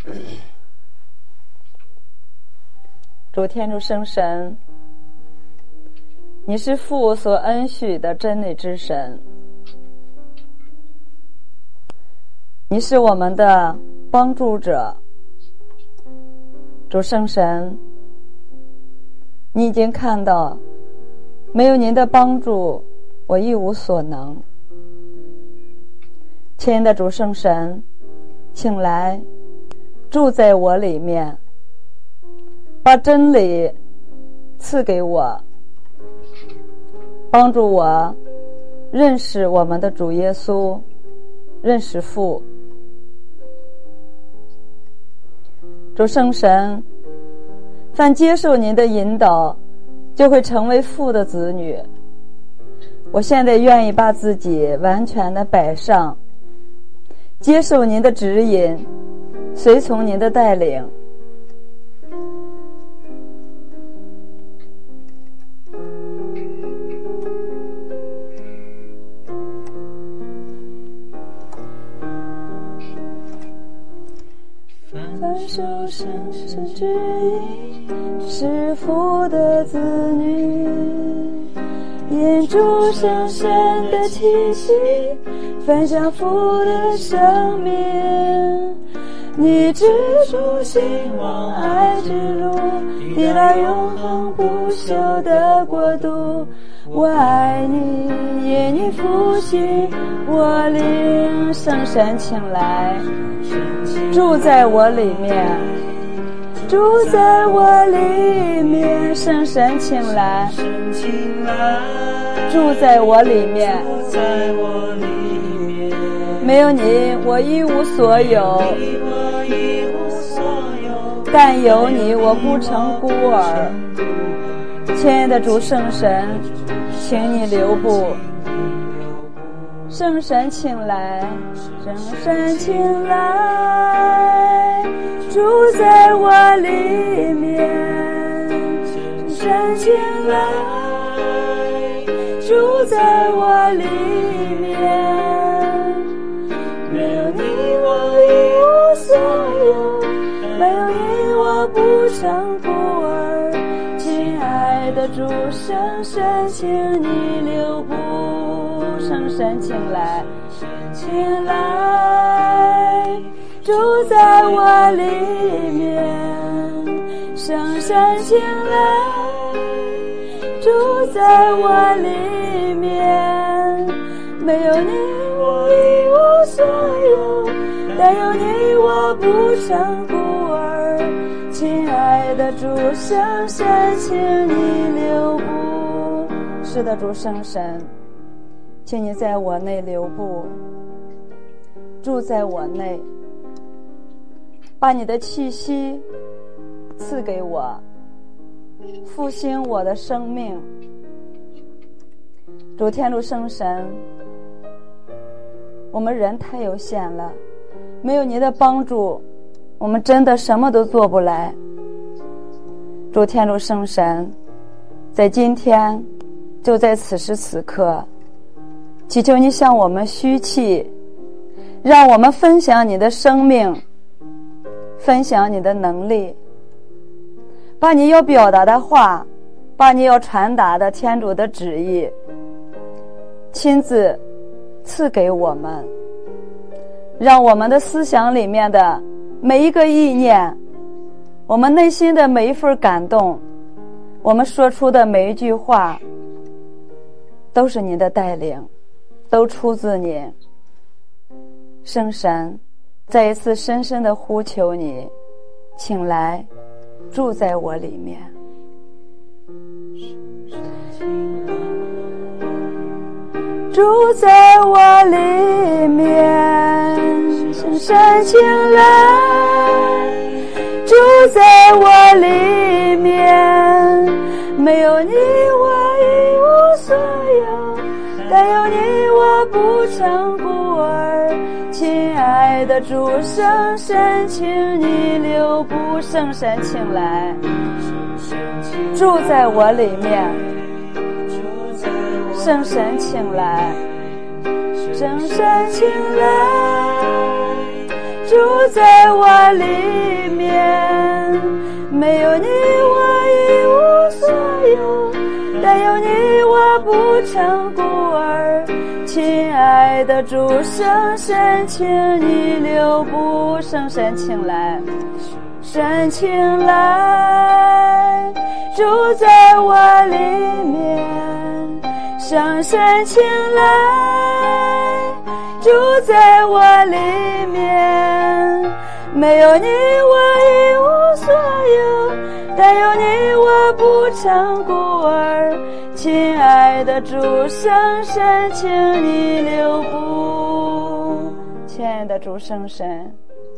主天主圣神，你是父所恩许的真理之神，你是我们的帮助者。主圣神，你已经看到，没有您的帮助，我一无所能。亲爱的主圣神，请来住在我里面，把真理赐给我，帮助我认识我们的主耶稣，认识父。主圣神，凡接受您的引导，就会成为父的子女。我现在愿意把自己完全的摆上，接受您的指引，随从您的带领。凡受圣神之意，是父的子女，因主圣神的气息，分享父的生命。你知足兴往爱之路，抵达永恒不朽的国度。我爱你，因你复兴我灵，圣神请来，住在我里面，住在我里面，圣神请来，住在我里面，没有你我一无所有，但有你我不成孤儿。亲爱的主圣神，请你留步，圣神请来，圣神请来，住在我里面，圣神请来，住在我里面，没有你我一无所有，没有你我不成孤儿。亲爱的主圣神，请你留步，圣神请来，请来，住在我里面，圣神请来，住在我里面，没有你我一无所有，但有你我不成孤儿。亲爱的主圣神，请你留步。是的，主圣神，请你在我内留步，住在我内，把你的气息赐给我，复兴我的生命。主天主圣神，我们人太有限了，没有你的帮助，我们真的什么都做不来。主天主圣神，在今天，就在此时此刻，祈求你向我们虚气，让我们分享你的生命，分享你的能力，把你要表达的话，把你要传达的天主的旨意亲自赐给我们，让我们的思想里面的每一个意念，我们内心的每一份感动，我们说出的每一句话，都是您的带领，都出自您。圣神，再一次深深地呼求你，请来住在我里面。住在我里面，圣神请来，住在我里面，没有你我一无所有，但有你我不成孤儿。亲爱的主圣神，请你留步，圣神请来，住在我里面，圣神请来，圣神请来，住住在我里面。没有你我一无所有，但有你我不成孤儿。亲爱的主，圣神请你留步，圣神请来，神请来，住在我里面。圣神请来，住在我里面。没有你我一无所有，但有你我不成孤儿。亲爱的主，圣神请你留步，亲爱的主圣神，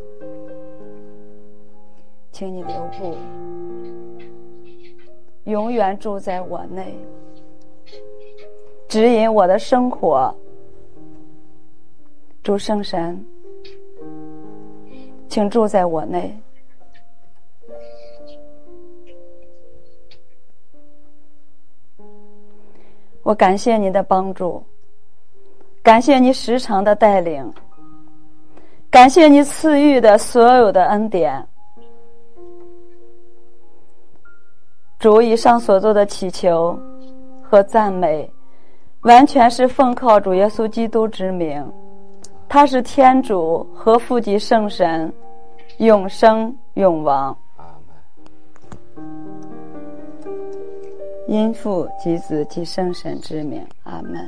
请你留步，永远住在我内，指引我的生活。主圣神，请住在我内。我感谢你的帮助，感谢你时常的带领，感谢你赐予的所有的恩典。主，以上所做的祈求和赞美，完全是奉靠主耶稣基督之名，他是天主和父及圣神，永生永王。因父及子及圣神之名，阿门。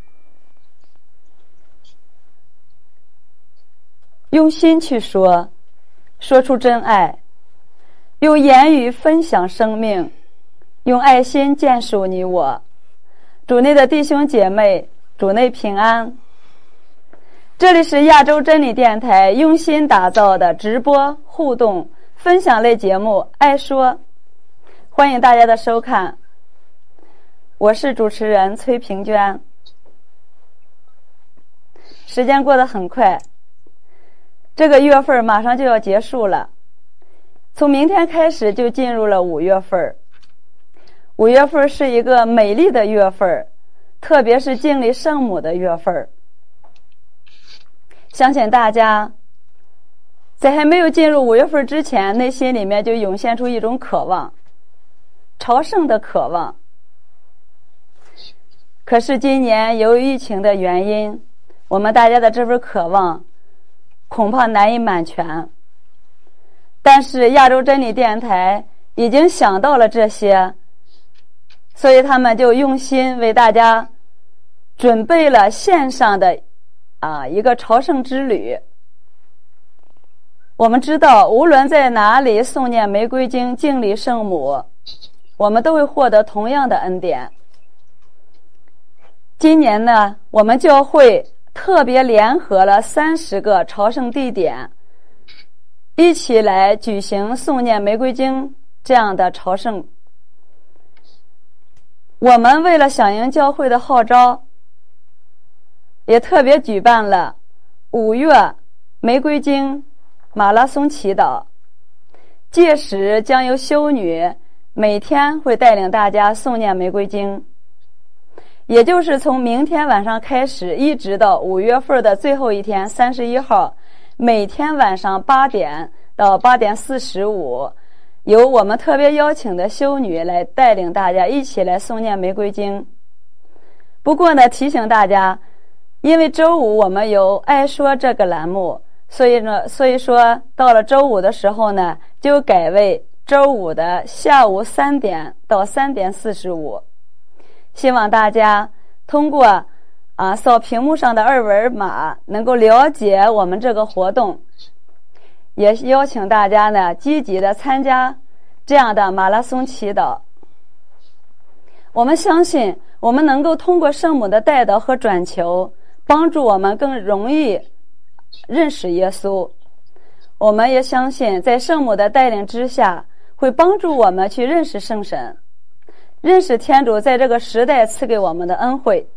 用心去说，说出真爱，用言语分享生命，用爱心建树你我。主内的弟兄姐妹，主内平安。这里是亚洲真理电台用心打造的直播互动分享类节目《爱说》，欢迎大家的收看。我是主持人崔平娟。时间过得很快，这个月份马上就要结束了，从明天开始就进入了5月份。5月份是一个美丽的月份，特别是敬礼圣母的月份。相信大家在还没有进入5月份之前，内心里面就涌现出一种渴望，朝圣的渴望。可是今年由于疫情的原因，我们大家的这份渴望恐怕难以满全。但是亚洲真理电台已经想到了这些，所以他们就用心为大家准备了线上的一个朝圣之旅。我们知道，无论在哪里诵念玫瑰经、敬礼圣母，我们都会获得同样的恩典。今年呢，我们教会特别联合了30个朝圣地点，一起来举行诵念玫瑰经这样的朝圣。我们为了响应教会的号召，也特别举办了5月玫瑰经马拉松祈祷，届时将由修女每天会带领大家诵念玫瑰经，也就是从明天晚上开始，一直到5月份的最后一天31号，每天晚上8点到8点45，由我们特别邀请的修女来带领大家一起来诵念玫瑰经。不过呢，提醒大家，因为周五我们有爱说这个栏目，所以说到了周五的时候呢，就改为周五的下午3点到3点45。希望大家通过扫屏幕上的2维码能够了解我们这个活动，也邀请大家呢积极的参加这样的马拉松祈祷。我们相信我们能够通过圣母的带导和转求，帮助我们更容易认识耶稣。我们也相信在圣母的带领之下，会帮助我们去认识圣神，认识天主在这个时代赐给我们的恩惠。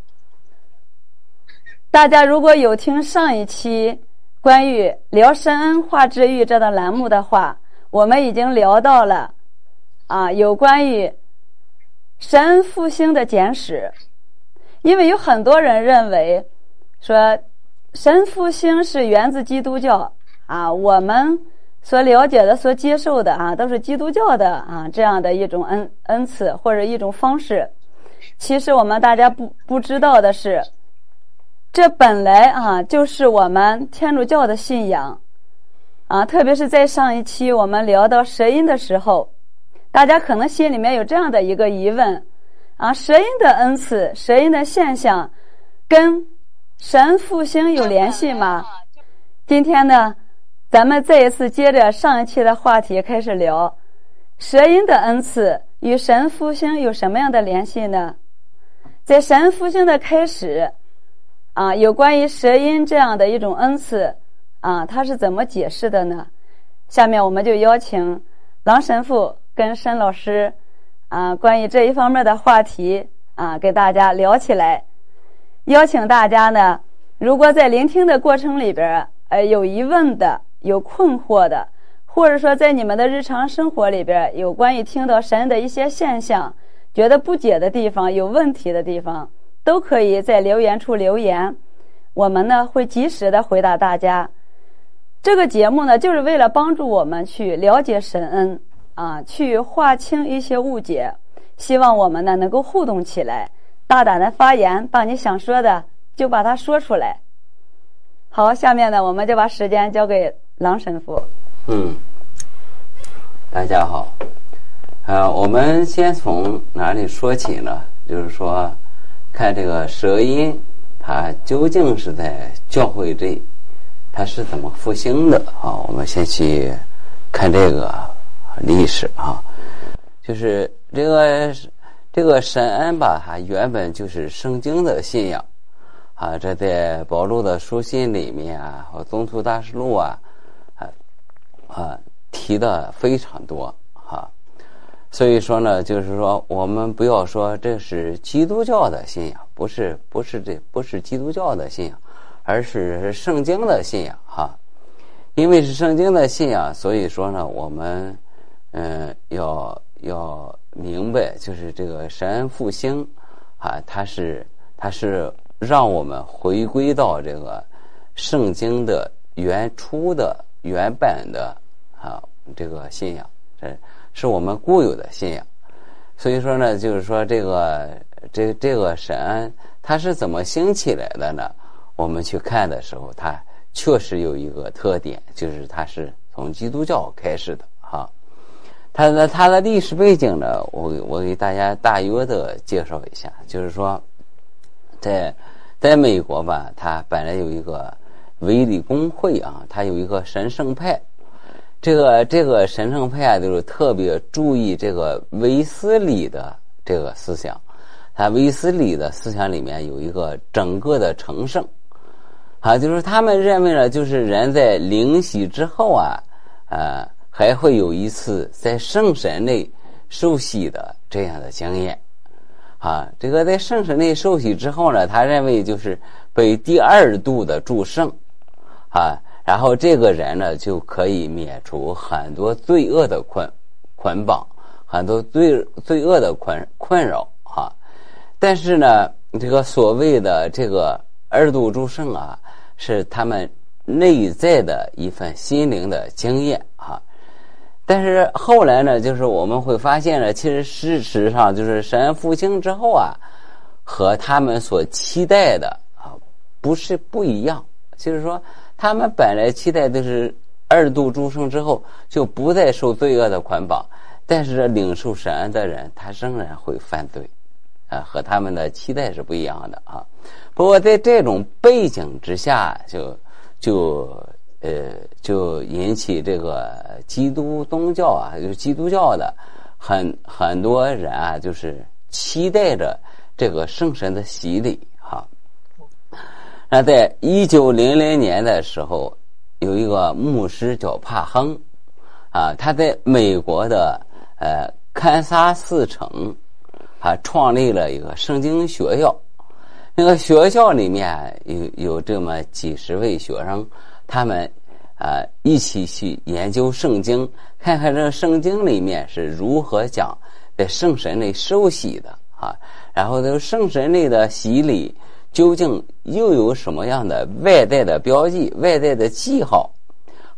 大家如果有听上一期关于聊深恩化治愈这个栏目的话，我们已经聊到了有关于神恩复兴的简史。因为有很多人认为说神复兴是源自基督教， 我们所了解的、所接受的都是基督教的这样的一种恩赐或者一种方式。其实我们大家不知道的是，这本来就是我们天主教的信仰特别是在上一期我们聊到舌音的时候，大家可能心里面有这样的一个疑问舌音的恩赐、舌音的现象跟神复兴有联系吗？今天呢，咱们再一次接着上一期的话题开始聊，舌音的恩赐与神复兴有什么样的联系呢？在神复兴的开始有关于舌音这样的一种恩赐它是怎么解释的呢？下面我们就邀请郎神父跟申老师关于这一方面的话题给大家聊起来。邀请大家呢，如果在聆听的过程里边有疑问的、有困惑的，或者说在你们的日常生活里边有关于听到神的一些现象觉得不解的地方、有问题的地方，都可以在留言处留言，我们呢会及时的回答大家。这个节目呢，就是为了帮助我们去了解神恩去划清一些误解，希望我们呢能够互动起来，大胆的发言，把你想说的就把它说出来。好，下面呢我们就把时间交给郎神父。 大家好。我们先从哪里说起呢？就是说，看这个舌音，它究竟是在教会这，它是怎么复兴的我们先去看这个历史就是这个神恩吧，它原本就是圣经的信仰这在保禄的书信里面和宗徒大事录提的非常多所以说呢，就是说我们不要说这是基督教的信仰，不是基督教的信仰，而是圣经的信仰因为是圣经的信仰，所以说呢，我们要明白，就是这个神恩复兴它是让我们回归到这个圣经的原初的原本的这个信仰，这是我们固有的信仰。所以说呢，就是说这个神恩它是怎么兴起来的呢？我们去看的时候，它确实有一个特点，就是它是从基督教开始的它的历史背景呢，我给大家大约的介绍一下。就是说在美国吧，它本来有一个卫理公会它有一个神圣派。这个神圣派就是特别注意这个卫斯理的这个思想。他卫斯理的思想里面有一个整个的成圣就是他们认为呢，就是人在灵洗之后还会有一次在圣神内受洗的这样的经验这个在圣神内受洗之后呢，他认为就是被第二度的祝圣然后这个人呢就可以免除很多罪恶的捆绑，很多罪恶的困扰但是呢，这个所谓的这个二度祝圣是他们内在的一份心灵的经验但是后来呢，就是我们会发现呢，其实事实上就是神恩复兴之后和他们所期待的不一样。就是说他们本来期待的是二度祝圣之后就不再受罪恶的捆绑，但是领受神恩的人他仍然会犯罪和他们的期待是不一样的不过在这种背景之下，就引起这个基督宗教就是基督教的很多人就是期待着这个圣神的洗礼那在1900年的时候，有一个牧师叫帕亨他在美国的堪萨斯城创立了一个圣经学校。那个学校里面有这么几十位学生，他们一起去研究圣经，看看这个圣经里面是如何讲在圣神里受洗的然后这个圣神里的洗礼究竟又有什么样的外在的标记、外在的记号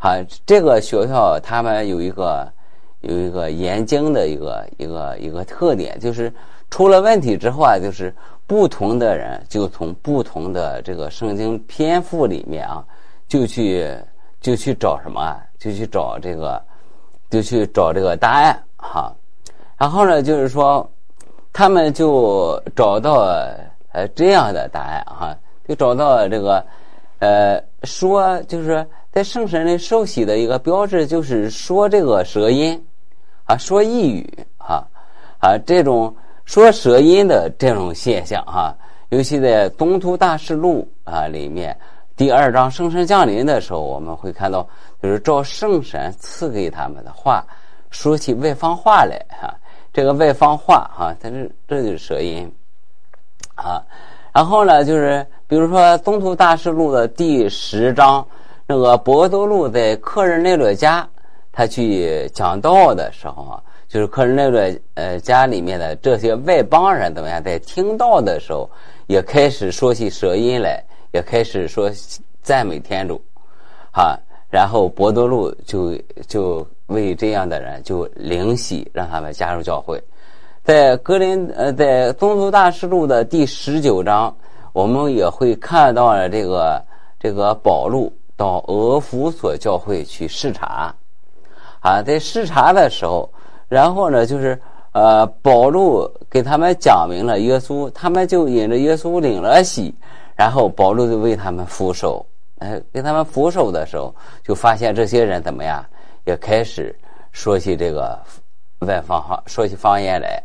这个学校他们有一个研经的一个特点，就是出了问题之后啊，就是不同的人就从不同的这个圣经篇幅里面啊，就去找什么啊，就去找这个答案哈。然后呢，就是说他们就找到这样的答案哈，就找到这个说就是在圣神里受洗的一个标志，就是说这个舌音啊，说异语这种说舌音的这种现象尤其在东突大事录里面第2章圣神降临的时候，我们会看到就是照圣神赐给他们的话说起外方话来这个外方话这就是舌音然后呢，就是比如说东突大事录的第10章，那个伯多禄在克日内勒家他去讲道的时候就是克日内勒家里面的这些外邦人怎么样，在听道的时候也开始说起舌音来，也开始说赞美天主然后伯多禄就为这样的人就领洗，让他们加入教会。在在东突大事录的第19章，我们也会看到了这个保禄到俄弗所教会去视察在视察的时候，然后呢就是保禄给他们讲明了耶稣，他们就引着耶稣领了洗，然后保禄就为他们扶手给他们扶手的时候，就发现这些人怎么样，也开始说起这个外方话，说起方言来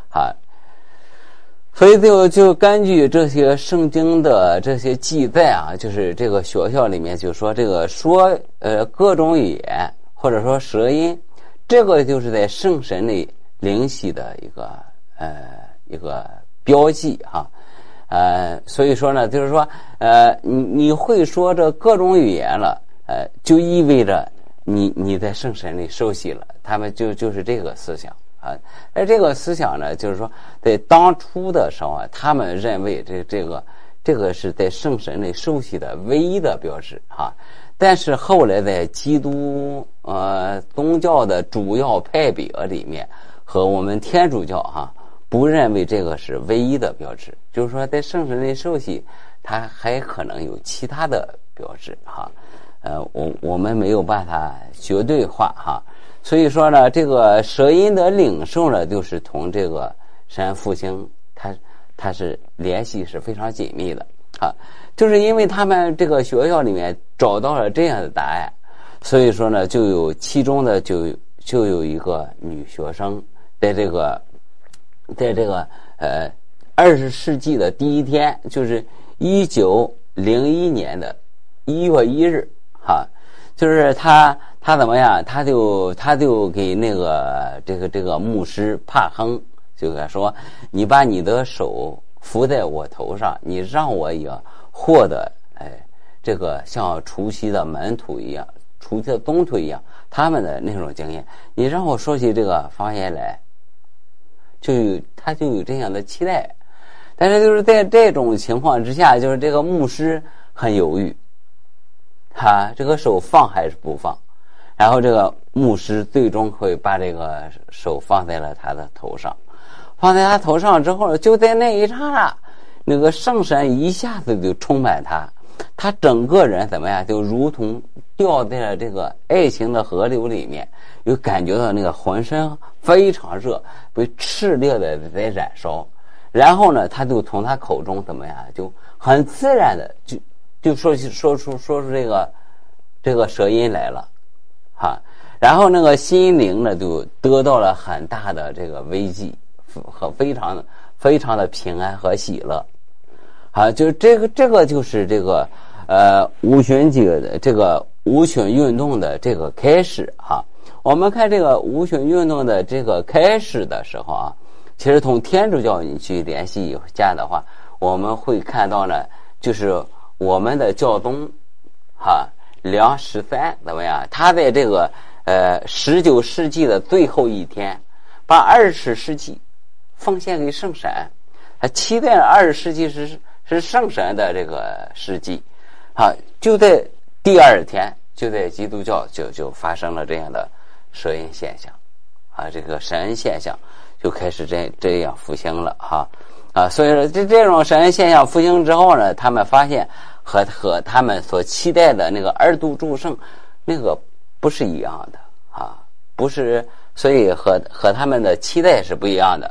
所以就根据这些圣经的这些记载就是这个学校里面就说这个说各种语言或者说舌音，这个就是在圣神里灵洗的一个标记所以说呢，就是说你会说这各种语言了就意味着你在圣神里受洗了，他们就是这个思想而这个思想呢，就是说在当初的时候他们认为这个是在圣神里受洗的唯一的标志但是后来在基督宗教的主要派别里面和我们天主教不认为这个是唯一的标志，就是说在圣神里受洗它还可能有其他的标志我们没有办法绝对化所以说呢，这个舌音的领受呢，就是同这个神复兴它是联系是非常紧密的就是因为他们这个学校里面找到了这样的答案，所以说呢，就有其中的就有一个女学生在这个20世纪的第一天，就是1901年的1月1日就是他怎么样，他就给那个这个牧师帕亨就给他说，你把你的手扶在我头上，你让我也获得这个像除夕的门徒一样，除夕的宗徒一样他们的那种经验，你让我说起这个方言来，他就有这样的期待。但是就是在这种情况之下，就是这个牧师很犹豫这个手放还是不放，然后这个牧师最终会把这个手放在了他的头上，放在他头上之后，就在那一刹那，那个圣神一下子就充满他整个人怎么样，就如同掉在了这个爱情的河流里面，有感觉到那个浑身非常热，被炽烈的在燃烧，然后呢他就从他口中怎么样，就很自然的就说出这个舌音来了然后那个心灵呢就得到了很大的这个危机和非常的平安和喜乐就这个就是这个无旬节的这个无旬运动的这个开始我们看这个无旬运动的这个开始的时候其实从天主教你去联系一下的话，我们会看到呢，就是我们的教宗梁13怎么样，他在这个19世纪的最后一天把20世纪奉献给圣神，他期待20世纪是圣神的这个世纪就在第二天就在基督教就发生了这样的蛇印现象，啊，这个神恩现象就开始这样复兴了哈，啊，所以说这种神恩现象复兴之后呢，他们发现和他们所期待的那个二度祝圣那个不是一样的啊，不是，所以和他们的期待是不一样的。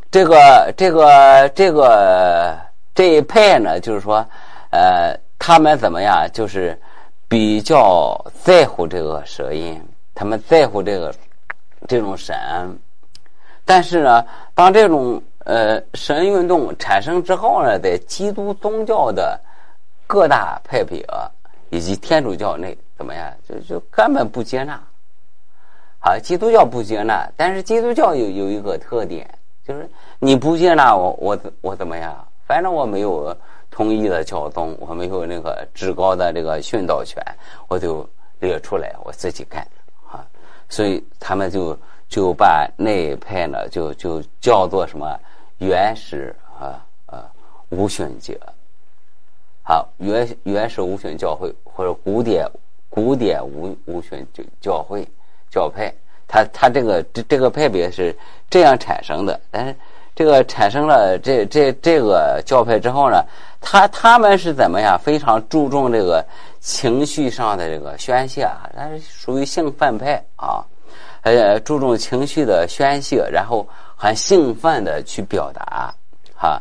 这一派呢，就是说，他们怎么样，就是比较在乎这个蛇印，他们在乎这种神恩。但是呢，当这种神运动产生之后呢，在基督宗教的各大派别以及天主教内怎么样，就根本不接纳。啊，基督教不接纳，但是基督教有一个特点，就是你不接纳我怎么样？反正我没有统一的教宗，我没有那个至高的这个训导权，我就列出来我自己干啊。所以他们就把那一派呢就叫做什么原始无训节，好，原始无训教会或者古典无训教会教派，它这个派别是这样产生的。但是这个产生了这个教派之后呢，他们是怎么样？非常注重这个情绪上的这个宣泄啊，它是属于兴奋派啊，注重情绪的宣泄，然后很兴奋的去表达啊，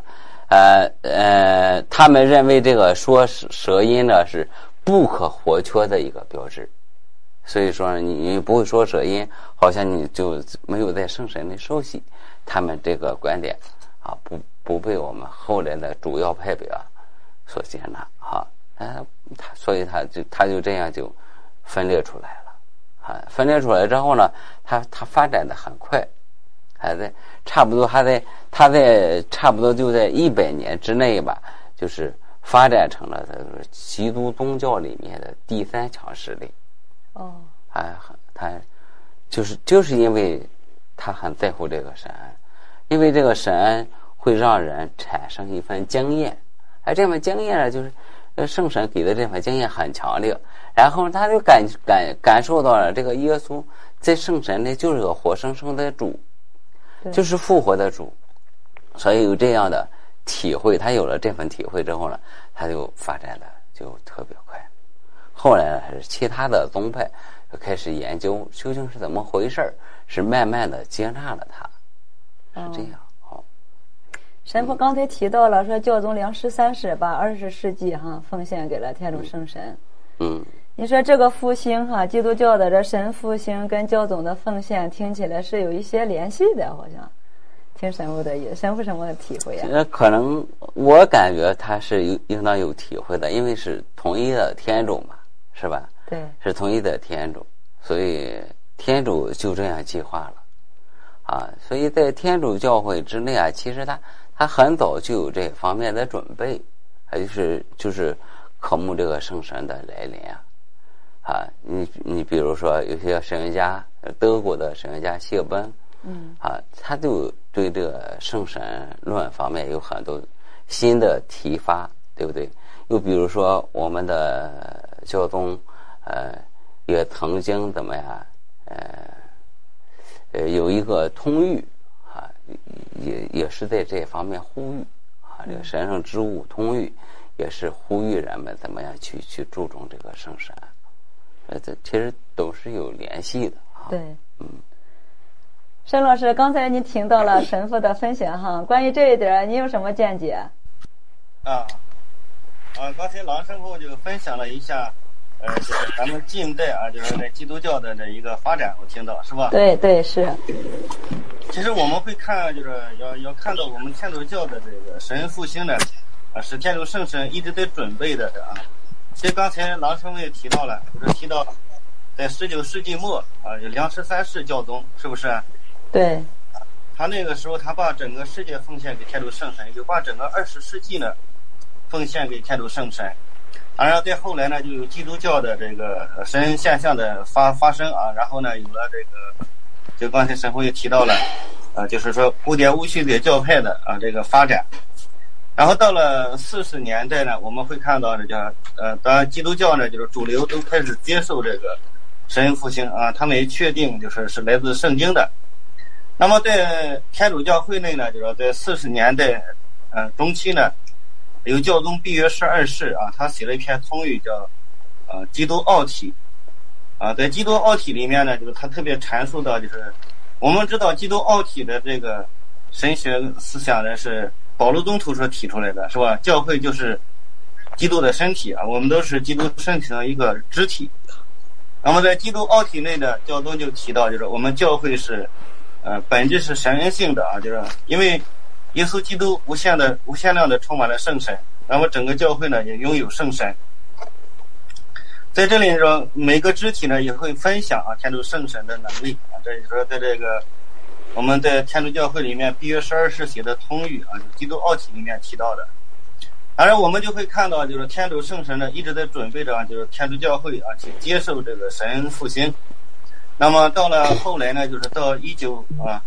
他们认为这个说舌音呢是不可或缺的一个标志。所以说你不会说舌音，好像你就没有在圣神里受洗。他们这个观点啊，不被我们后来的主要派别所接纳啊，所以他就这样就分裂出来了啊。分裂出来之后呢，他发展的很快，他在差不多就在100年之内吧，就是发展成了基督宗教里面的第3强势力。 哦， 他就是因为他很在乎这个神恩，因为这个神恩会让人产生一份经验，而这份经验呢，就是圣神给的这份经验很强烈，然后他就感受到了这个耶稣在圣神里就是个活生生的主，就是复活的主，所以有这样的体会，他有了这份体会之后呢，他就发展的就特别快。后来呢，是其他的宗派就开始研究究竟是怎么回事，是慢慢的接纳了他，是这样。 神父刚才提到了说教宗良13世把20世纪奉献给了天主圣神。你说这个复兴基督教的这神复兴跟教宗的奉献听起来是有一些联系的，好像听神父的神父什么体会啊？ 可能我感觉他是应当有体会的，因为是同一的天主嘛，是吧？ 对， 是同一的天主，所以天主就这样计划了啊。所以在天主教会之内啊，其实他很早就有这方面的准备，就是渴慕这个圣神的来临啊。你比如说有些神学家，德国的神学家谢奔，他就对这个圣神论方面有很多新的提发，对不对？又比如说我们的教宗也曾经怎么样有一个通谕啊，也是在这方面呼吁啊，这个神圣之物通谕也是呼吁人们怎么样去注重这个圣神，这其实都是有联系的啊。 对，沈老师，刚才您听到了神父的分享关于这一点您有什么见解？ 刚才郎神父就分享了一下，就是咱们近代就是在基督教的这一个发展，我听到是吧？ 对是。 其实我们会看，就是要看到我们天主教的这个神复兴呢，是天主圣神一直在准备的其实刚才郎神父也提到了，就是提到在19世纪末有良13世教宗，是不是？ 对。 他那个时候他把整个世界奉献给天主圣神，就把整个20世纪呢奉献给天主圣神。当然在后来呢，就有基督教的这个神现象的发生然后呢有了这个，就刚才神父也提到了就是说古典无序的教派的这个发展。 然后到了40年代呢，我们会看到当然基督教呢就是主流都开始接受这个神人复兴啊，他们也确定是来自圣经的。那么在天主教会内呢，就是说在40年代中期呢，有教宗庇约12世啊，他写了一篇通语叫基督奥体啊，在基督奥体里面呢，就是他特别阐述到，就是我们知道基督奥体的这个神学思想呢是保罗宗徒所提出来的，是吧？教会就是基督的身体啊，我们都是基督身体的一个肢体。那么在基督奥体内的教宗就提到，就是我们教会是本质是神人性的啊，就是因为耶稣基督无限量的充满了圣神，那么整个教会呢也拥有圣神。在这里说，每个肢体呢也会分享天主圣神的能力啊，这就是说在这个我们在天主教会里面庇约12世写的通语啊，基督奥体里面提到的。当然我们就会看到，就是天主圣神呢一直在准备着就是天主教会去接受这个神恩复兴。那么到了后来呢，就是到19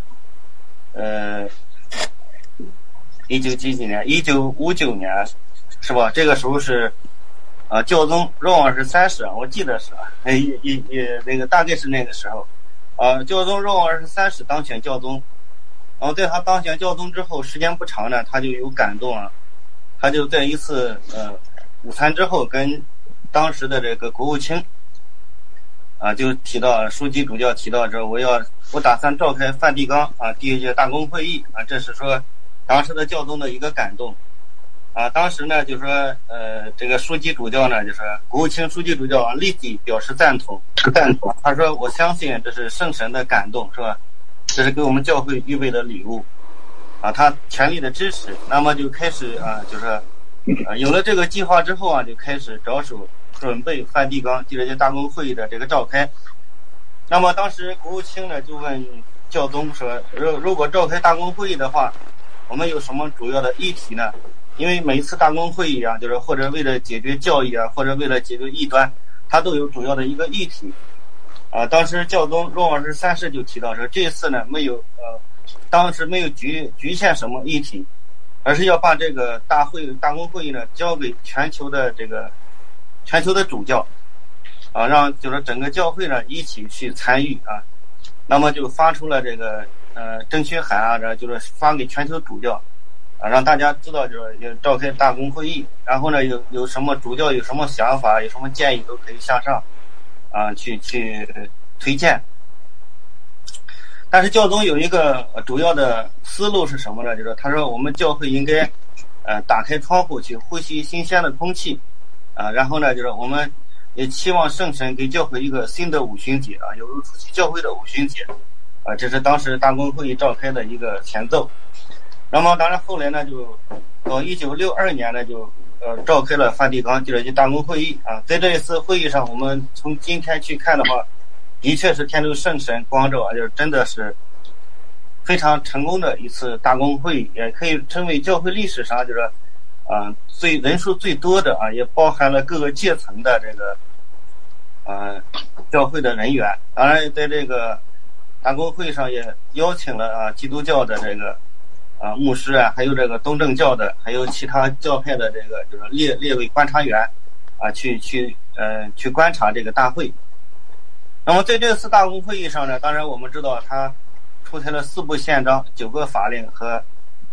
几年，1959年是吧？这个时候是教宗若望23世我记得是那个大概是那个时候教宗若望23世当选教宗。然后在他当选教宗之后，时间不长呢，他就有感动他就在一次午餐之后跟当时的这个国务卿就提到书记主教提到我打算召开梵蒂冈第1届大公会议这是说当时的教宗的一个感动当时呢就是说这个书记主教呢就是国务卿书记主教立即表示赞同，他说我相信这是圣神的感动，是吧？这是给我们教会预备的礼物他全力的支持。那么就开始就是有了这个计划之后就开始着手准备梵蒂冈第2届大公会议的这个召开。那么当时国务卿呢就问教宗说，如果召开大公会议的话，我们有什么主要的议题呢？因为每一次大公会议就是或者为了解决教义或者为了解决异端，它都有主要的一个议题当时教宗若望23世就提到说，这次呢没有当时没有局限什么议题，而是要把这个大公会议呢交给全球的主教让就是整个教会呢一起去参与那么就发出了这个征询函就是发给全球主教让大家知道就是要召开大公会议，然后呢有什么主教有什么想法有什么建议都可以向上去推荐。但是教宗有一个主要的思路是什么呢？就是他说我们教会应该打开窗户去呼吸新鲜的空气然后呢就是我们也期望圣神给教会一个新的五旬节有如初期教会的五旬节这是当时大公会议召开的一个前奏。那么当然后来呢就到1962年呢就召开了梵蒂冈第2届大公会议在这一次会议上，我们从今天去看的话，的确是天主圣神光照就是真的是非常成功的一次大公会议，也可以称为教会历史上就是人数最多的也包含了各个阶层的这个教会的人员。当然在这个大公会上也邀请了基督教的这个牧师还有这个东正教的，还有其他教派的这个就是列为观察员去观察这个大会。那么在这次大公会议上呢，当然我们知道他出台了4部宪章、9个法令和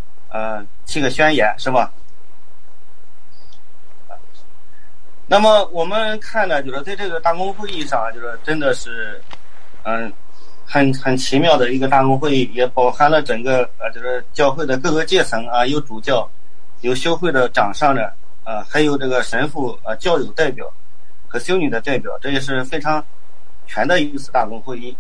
7个宣言，是吧？那么我们看呢，就是在这个大公会议上，就是真的是很奇妙的一个大公会议，也包含了整个就是教会的各个阶层有主教，有修会的长上的还有这个神父教友代表和修女的代表，这也是非常全的一次大公会议。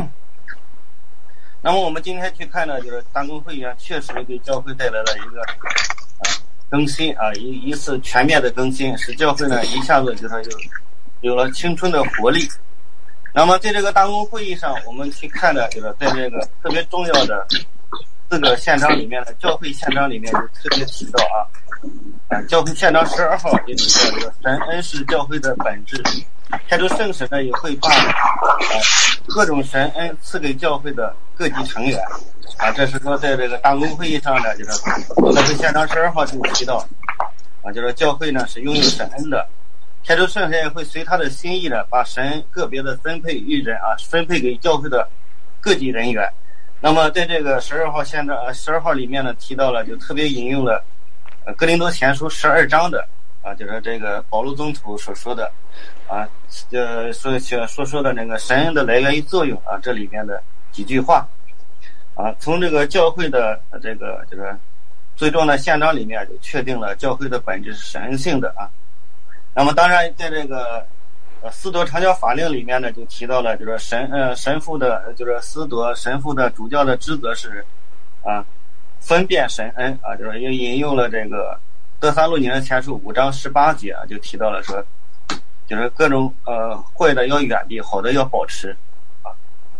那么我们今天去看呢，就是大公会议确实给教会带来了一个更新一次全面的更新，使教会呢一下子就是有了青春的活力。那么在这个大公会议上，我们去看的就是在这个特别重要的4个宪章里面的教会宪章里面就特别提到教会宪章12号就提到这个神恩是教会的本质， 天主圣神呢也会把各种神恩赐给教会的各级成员啊。这是说在这个大公会议上呢，就是在会宪章12号就提到啊，就是教会呢是拥有神恩的，天主圣神也会随他的心意呢，把神个别的分配于人啊，分配给教会的各级人员。那么在这个12号宪章12号里面呢，提到了就特别引用了哥林多前书12章的啊，就是这个保禄宗徒所说的啊，说的那个神恩的来源与作用啊，这里面的几句话啊，从这个教会的这个最终的宪章里面就确定了教会的本质是神恩性的啊。那么当然在这个司铎传教法令里面呢，就提到了就是神父的就是司铎神父的主教的职责是啊分辨神恩啊，就是又引用了这个德撒路尼人前书5章18节啊，就提到了说就是各种坏的要远避，好的要保持啊。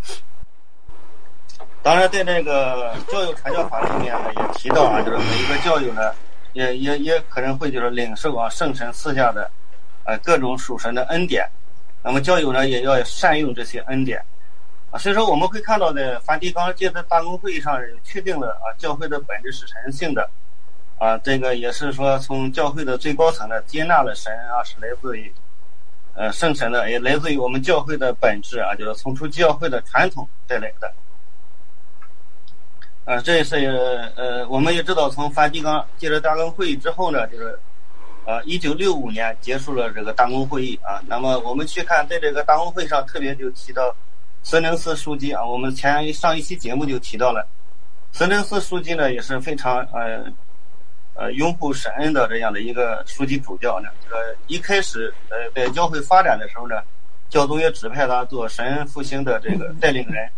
当然在这个教友传教法里面呢，也提到啊，就是每一个教友呢也可能会就是领受啊圣神赐下的各种属神的恩典，那么教友呢也要善用这些恩典啊。所以说我们会看到在梵蒂冈界的大公会议上确定了啊教会的本质是神性的啊，这个也是说从教会的最高层呢接纳了神啊，是来自于圣神的，也来自于我们教会的本质啊，就是从出教会的传统带来的这也是我们也知道从梵蒂冈界的大公会议之后呢，就是1965年结束了这个大公会议啊。那么我们去看在这个大公会上特别就提到孙正思书记啊，我们上一期节目就提到了孙正思书记呢也是非常拥护神恩的这样的一个书记主教呢。一开始在教会发展的时候呢，教宗也指派他做神恩复兴的这个带领人。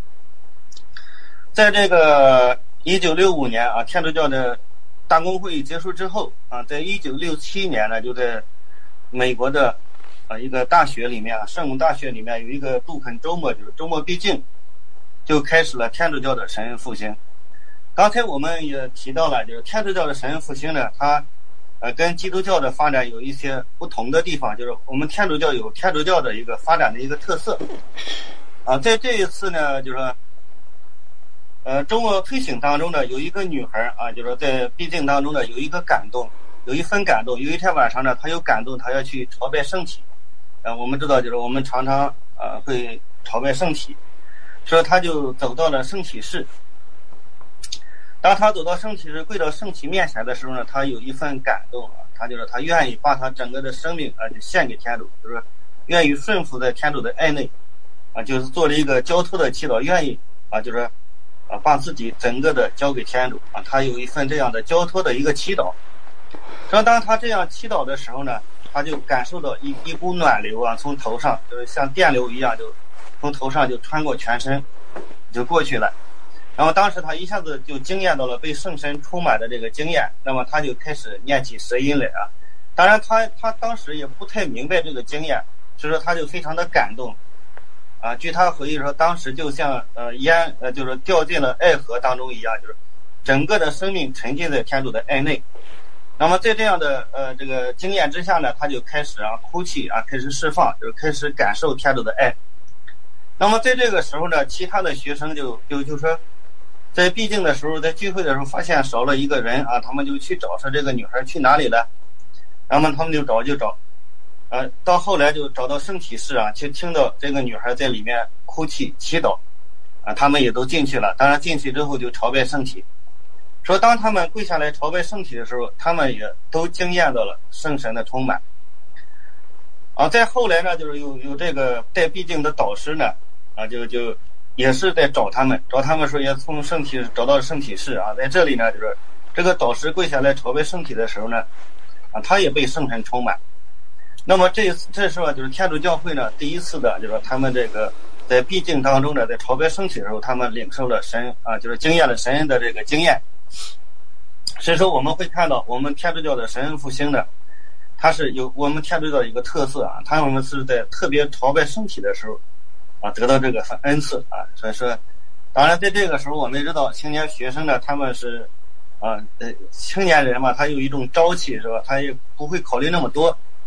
在这个1965年啊，天主教的大公会议结束之后啊，在1967年呢，就在美国的一个大学里面圣母大学里面有一个杜肯周末，就是周末必敬，就开始了天主教的神恩复兴。刚才我们也提到了，就是天主教的神恩复兴呢，它跟基督教的发展有一些不同的地方，就是我们天主教有天主教的一个发展的一个特色啊。在这一次呢，就是说周末推醒当中呢，有一个女孩啊，就是在必敬当中呢有一个感动，有一份感动。有一天晚上呢，她有感动，她要去朝拜圣体。我们知道，就是我们常常会朝拜圣体，所以她就走到了圣体室。当她走到圣体室，跪到圣体面前的时候呢，她有一份感动啊，她就是她愿意把她整个的生命就献给天主，就是愿意顺服在天主的爱内啊，就是做了一个交托的祈祷，愿意就是把自己整个的交给天主啊，他有一份这样的交托的一个祈祷。所以当他这样祈祷的时候呢，他就感受到一股暖流啊，从头上就是像电流一样，就从头上就穿过全身就过去了。然后当时他一下子就惊艳到了被圣神充满的这个经验，那么他就开始念起舌音来啊。当然他当时也不太明白这个经验，所以说他就非常的感动啊。据他回忆说，当时就像就是掉进了爱河当中一样，就是整个的生命沉浸在天主的爱内。那么在这样的这个经验之下呢，他就开始哭泣啊，开始释放，就是开始感受天主的爱。那么在这个时候呢，其他的学生就说，在必敬的时候，在聚会的时候发现少了一个人啊，他们就去找说这个女孩去哪里了。然后他们就找到后来就找到圣体室啊，就听到这个女孩在里面哭泣祈祷啊，他们也都进去了。当然进去之后就朝拜圣体，说当他们跪下来朝拜圣体的时候，他们也都惊艳到了圣神的充满啊。再后来呢，就是有这个带必敬的导师呢啊，就也是在找他们说也从圣体找到圣体室啊。在这里呢，就是这个导师跪下来朝拜圣体的时候呢啊，他也被圣神充满。那么这时候就是天主教会呢第一次的，就是说他们这个在必敬当中呢，在朝拜圣体的时候，他们领受了神啊，就是经验了神恩的这个经验。所以说我们会看到我们天主教的神恩复兴呢，它是有我们天主教的一个特色啊，我们是在特别朝拜圣体的时候啊得到这个恩赐啊。所以说当然在这个时候我们也知道青年学生呢，他们是青年人嘛，他有一种朝气是吧，他也不会考虑那么多。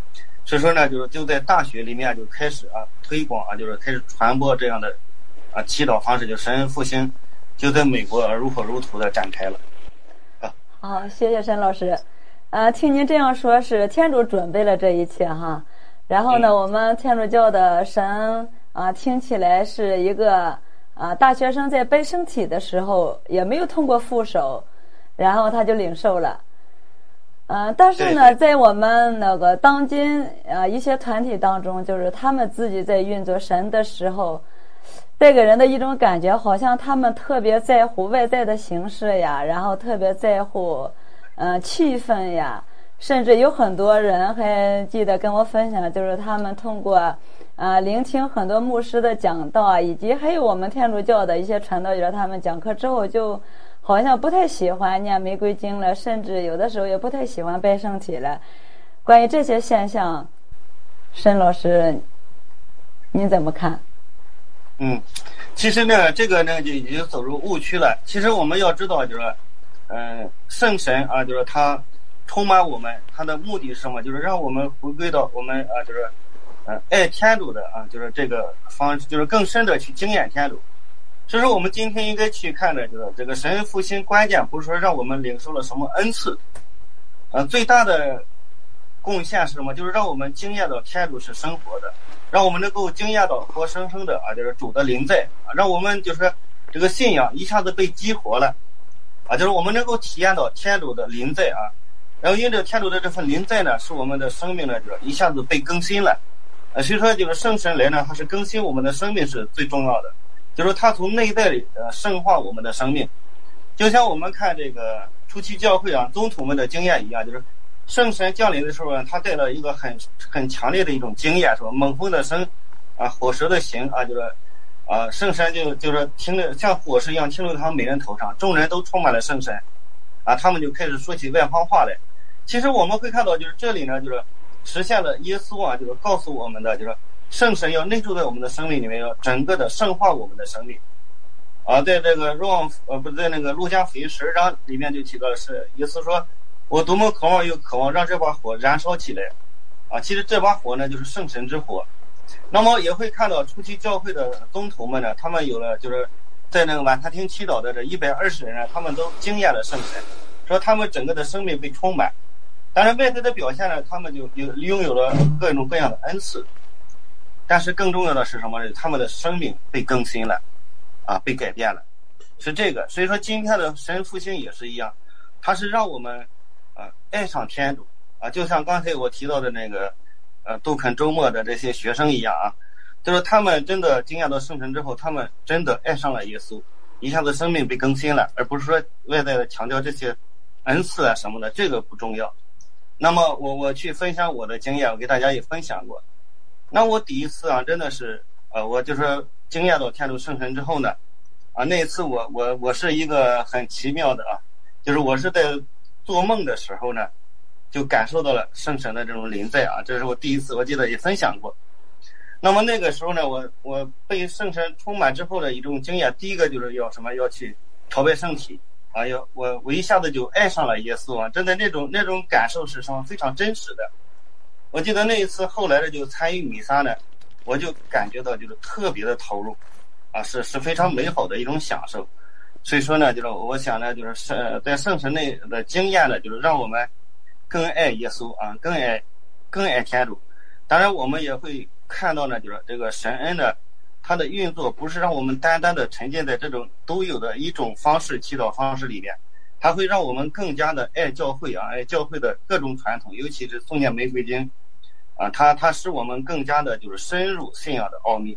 所以说呢，就在大学里面就开始推广就是开始传播这样的祈祷方式，就神恩复兴，就在美国如火如荼的展开了。 好，谢谢沈老师。听您这样说，是天主准备了这一切哈。然后呢，我们天主教的神听起来是一个大学生在背圣体的时候也没有通过副手，然后他就领受了。但是呢，在我们那个当今一些团体当中，就是他们自己在运作神的时候，带给人的一种感觉，好像他们特别在乎外在的形式呀，然后特别在乎气氛呀，甚至有很多人还记得跟我分享，就是他们通过聆听很多牧师的讲道以及还有我们天主教的一些传道员他们讲课之后，就好像不太喜欢念玫瑰经了，甚至有的时候也不太喜欢拜圣体了。关于这些现象，沈老师您怎么看？ 其实呢，这个呢就已经走入误区了。其实我们要知道，就是圣神就是他充满我们，他的目的是什么？就是让我们回归到我们就是爱天主的就是这个方式，就是更深的去经验天主。所以说我们今天应该去看的就是这个神恩复兴，关键不是说让我们领受了什么恩赐，最大的贡献是什么？就是让我们经验到天主是生活的，让我们能够经验到活生生的就是主的临在让我们就是这个信仰一下子被激活了就是我们能够体验到天主的临在然后因着天主的这份临在呢，使我们的生命呢就是一下子被更新了所以说就是圣神来呢，它是更新我们的生命是最重要的，就是他从内在里圣化我们的生命。就像我们看这个初期教会宗徒们的经验一样，就是圣神降临的时候呢，他带了一个很强烈的一种经验，说猛风的声火舌的行就是圣神就是听着像火石一样倾流到他们每人头上，众人都充满了圣神他们就开始说起外邦话来。其实我们会看到，就是这里呢，就是实现了耶稣就是告诉我们的，就是圣神要内住在我们的生命里面，要整个的圣化我们的生命在这个在那个路加福音12章里面就提到是耶稣说，我多么渴望又渴望让这把火燃烧起来其实这把火呢就是圣神之火。那么也会看到初期教会的宗徒们呢，他们有了就是在那个晚餐厅祈祷的这120人他们都经验了圣神，说他们整个的生命被充满。当然外在的表现呢，他们就拥有了各种各样的恩赐，但是更重要的是什么呢？他们的生命被更新了被改变了，是这个。所以说今天的神复兴也是一样，它是让我们爱上天主就像刚才我提到的那个杜肯周末的这些学生一样就是他们真的经验到圣神之后，他们真的爱上了耶稣，一下子生命被更新了，而不是说外在的强调这些恩赐什么的，这个不重要。那么我去分享我的经验，我给大家也分享过。那我第一次真的是我就是经验到天主圣神之后呢那一次我是一个很奇妙的就是我是在做梦的时候呢，就感受到了圣神的这种临在这是我第一次，我记得也分享过。那么那个时候呢，我被圣神充满之后的一种经验，第一个就是要去朝拜圣体我一下子就爱上了耶稣真的那种感受是什么非常真实的。我记得那一次后来的就参与弥撒呢，我就感觉到就是特别的投入是非常美好的一种享受。所以说呢，就是我想呢，就是在圣神内的经验呢，就是让我们更爱耶稣更爱天主。当然我们也会看到呢，就是这个神恩的它的运作不是让我们单单的沉浸在这种都有的一种方式祈祷方式里面，它会让我们更加的爱教会爱教会的各种传统，尤其是诵念玫瑰经它使我们更加的就是深入信仰的奥秘。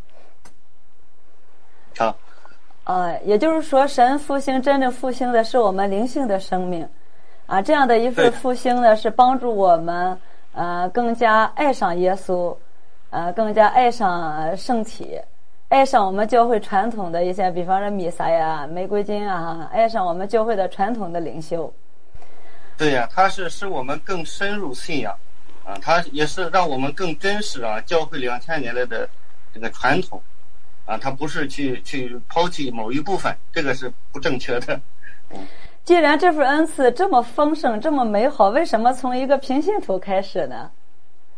好也就是说神复兴真正复兴的是我们灵性的生命这样的一份复兴呢，是帮助我们更加爱上耶稣更加爱上圣体，爱上我们教会传统的一些，比方说弥撒呀、玫瑰经爱上我们教会的传统的领袖。 对呀，它是使我们更深入信仰它也是让我们更真实教会2000年来的这个传统它不是去抛弃某一部分，这个是不正确的。 既然这份恩赐这么丰盛这么美好，为什么从一个平信徒开始呢？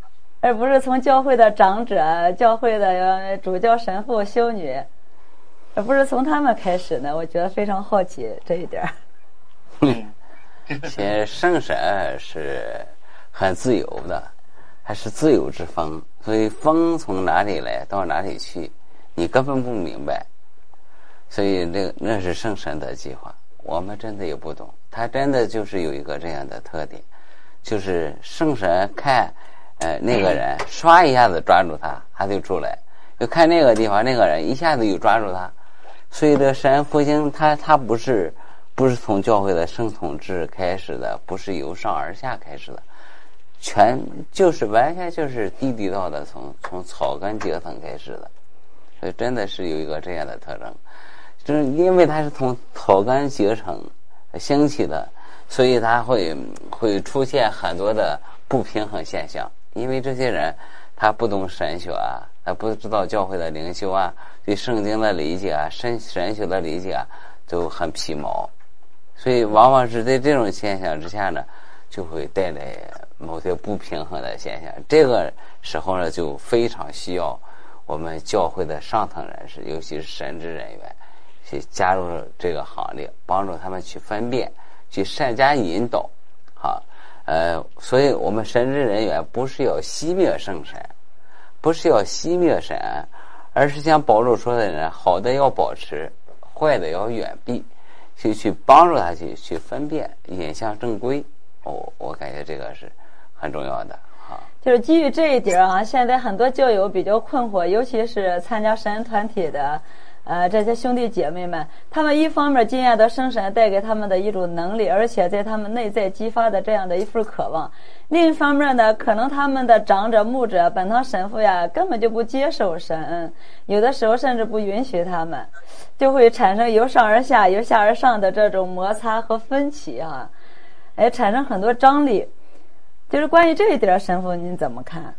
而不是从教会的长者、教会的主教、神父、修女，而不是从他们开始呢？我觉得非常好奇这一点。 其实圣神是很自由的，还是自由之风，所以风从哪里来到哪里去，你根本不明白。所以那是圣神的计划，我们真的也不懂。他真的就是有一个这样的特点，就是圣神看那个人刷一下子抓住他就出来，就看那个地方那个人一下子又抓住他。所以这神复兴他不是从教会的圣统制开始的，不是由上而下开始的，全就是完全就是地地道的从草根阶层开始的。所以真的是有一个这样的特征，就是因为它是从草根阶层兴起的，所以它会出现很多的不平衡现象。因为这些人他不懂神学啊，他不知道教会的灵修啊，对圣经的理解啊，神学的理解啊都很皮毛，所以往往是在这种现象之下呢，就会带来某些不平衡的现象。这个时候呢，就非常需要我们教会的上层人士，尤其是神职人员，去加入这个行列，帮助他们去分辨，去善加引导。好，所以我们神职人员不是要熄灭圣神，不是要熄灭神，而是像保罗说的人，好的要保持，坏的要远避，去帮助他去分辨，引向正规。我感觉这个是很重要的。 就是基于这一点啊，现在很多教友比较困惑，尤其是参加神团体的这些兄弟姐妹们，他们一方面经验到圣神带给他们的一种能力，而且在他们内在激发的这样的一份渴望；另一方面呢，可能他们的长者、牧者、本堂神父呀，根本就不接受神，有的时候甚至不允许他们，就会产生由上而下、由下而上的这种摩擦和分歧啊，产生很多张力。就是关于这一点，神父您怎么看？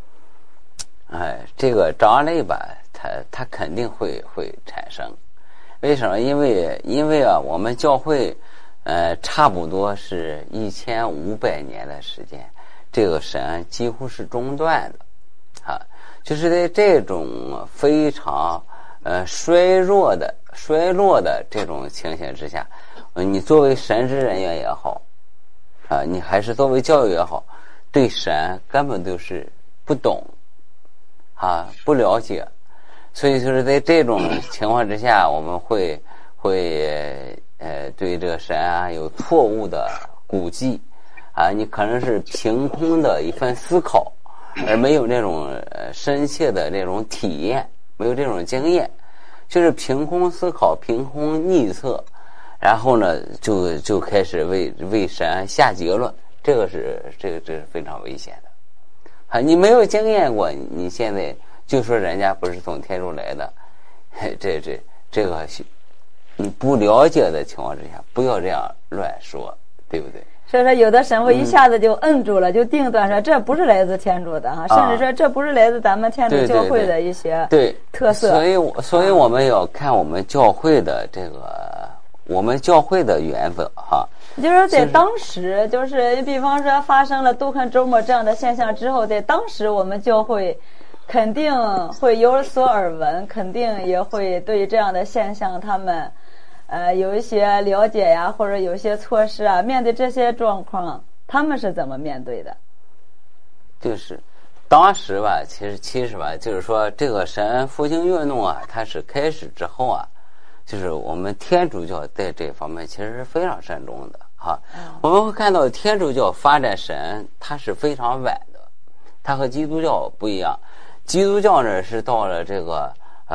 这个张力吧，它肯定会产生。为什么？因为啊，我们教会差不多是1500年的时间，这个神几乎是中断的就是在这种非常衰落的这种情形之下，你作为神职人员也好你还是作为教育也好，对神根本都是不懂不了解，所以就是在这种情况之下，我们会对这个神有错误的估计你可能是凭空的一份思考，而没有那种深切的那种体验，没有这种经验，就是凭空思考、凭空逆测，然后呢就开始为神下结论，这是非常危险的你没有经验过，你现在就说人家不是从天主来的，这个你不了解的情况之下，不要这样乱说，对不对？ 所以说有的神父一下子就摁住了，就定断说这不是来自天主的甚至说这不是来自咱们天主教会的一些特色。 所以我们要看我们教会的我们教会的原则就是在当时，就是比方说发生了杜肯周末这样的现象之后，在当时我们教会肯定会有所耳闻，肯定也会对这样的现象他们有一些了解呀，或者有一些措施面对这些状况他们是怎么面对的？ 就是当时吧，其实吧，就是说这个神复兴运动它是开始之后就是我们天主教在这方面其实是非常慎重的我们会看到天主教发展神它是非常晚的，它和基督教不一样。基督教呢是到了这个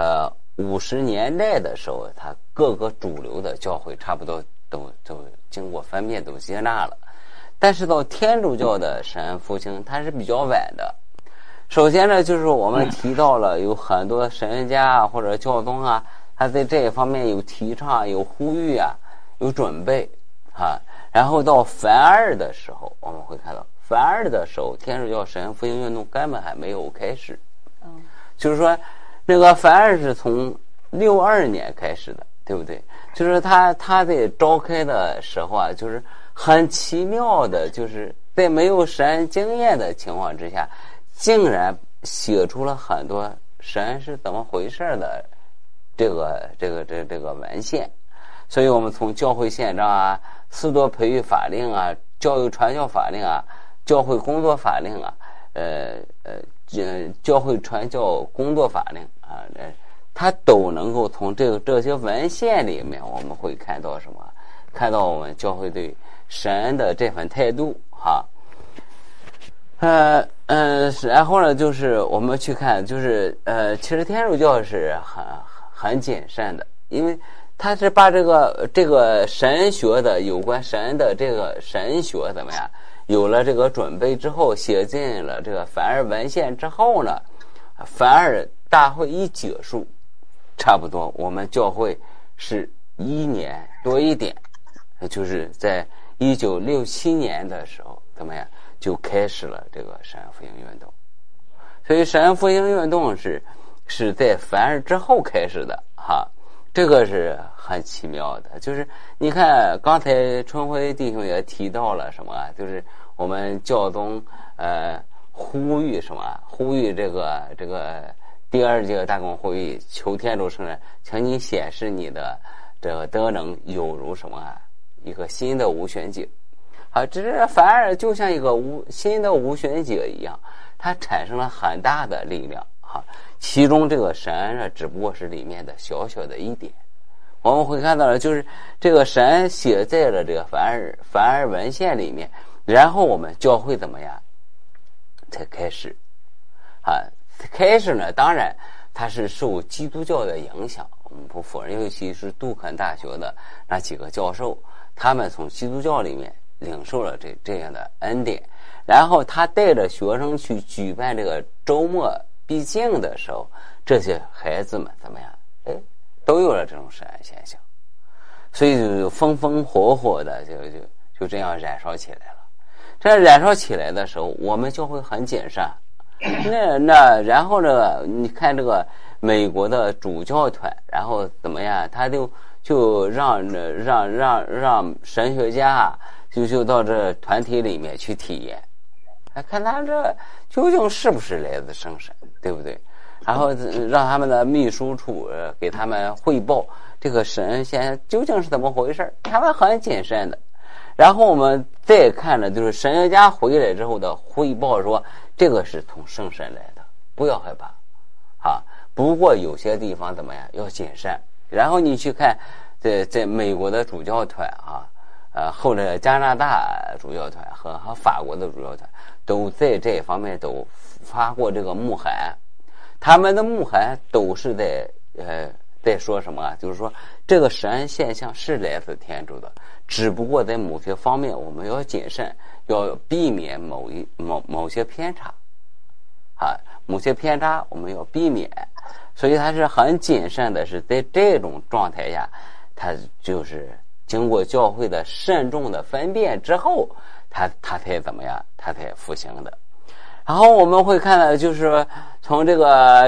50年代的时候，它各个主流的教会差不多都经过分辨都接纳了。但是到天主教的神复兴它是比较晚的。首先呢，就是我们提到了有很多神家或者教宗他在这一方面有提倡、有呼吁有准备然后到梵二的时候，我们会看到梵二的时候，天主教神复兴运动根本还没有开始就是说那个梵二是从62年开始的，对不对？就是他在召开的时候就是很奇妙的，就是在没有神经验的情况之下， 竟然写出了很多神是怎么回事的这个文献。所以我们从教会宪章啊、司铎培育法令啊、教育传教法令啊、教会工作法令啊、教会传教工作法令啊，它都能够从这些文献里面，我们会看到什么？看到我们教会对神的这份态度哈。然后呢，就是我们去看，就是其实天主教是很谨慎的，因为他是把这个神学的有关神的这个神学怎么样，有了这个准备之后，写进了这个梵二文献之后呢，梵二大会一结束，差不多我们教会是1年多一点，就是在1967年的时候怎么样就开始了这个神复兴运动。所以神复兴运动是在梵二之后开始的哈。这个是很奇妙的，就是你看刚才春晖弟兄也提到了什么，就是我们教宗呼吁什么，呼吁这个第2届大公会议求天主圣人，请你显示你的这个德能，有如什么一个新的无玄解。好，这反而就像一个新的无玄解一样，它产生了很大的力量哈。其中这个神呢，只不过是里面的小小的一点。我们会看到的就是这个神写在了这个梵二文献里面，然后我们教会怎么样才开始啊？开始呢，当然它是受基督教的影响，我们不否认，尤其是杜肯大学的那几个教授，他们从基督教里面领受了这样的恩典，然后他带着学生去举办这个周末毕竟的时候，这些孩子们怎么样？都有了这种神爱现象，所以就风风火火的就这样燃烧起来了。这样燃烧起来的时候，我们就会很谨慎。然后呢，你看这个美国的主教团，然后怎么样？他就让神学家就到这团体里面去体验，看他这究竟是不是来自圣神，对不对？然后让他们的秘书处给他们汇报这个神现在究竟是怎么回事，他们很谨慎的。然后我们再看呢，就是神学家回来之后的汇报说，这个是从圣神来的，不要害怕啊。不过有些地方怎么样要谨慎。然后你去看在美国的主教团后来加拿大主教团和法国的主教团都在这方面都发过这个牧函，他们的牧函都是在说什么就是说这个神现象是来自天主的，只不过在某些方面我们要谨慎，要避免某些偏差某些偏差我们要避免。所以他是很谨慎的，是在这种状态下，他就是经过教会的慎重的分辨之后，他才怎么样，他才复兴的。然后我们会看到，就是从这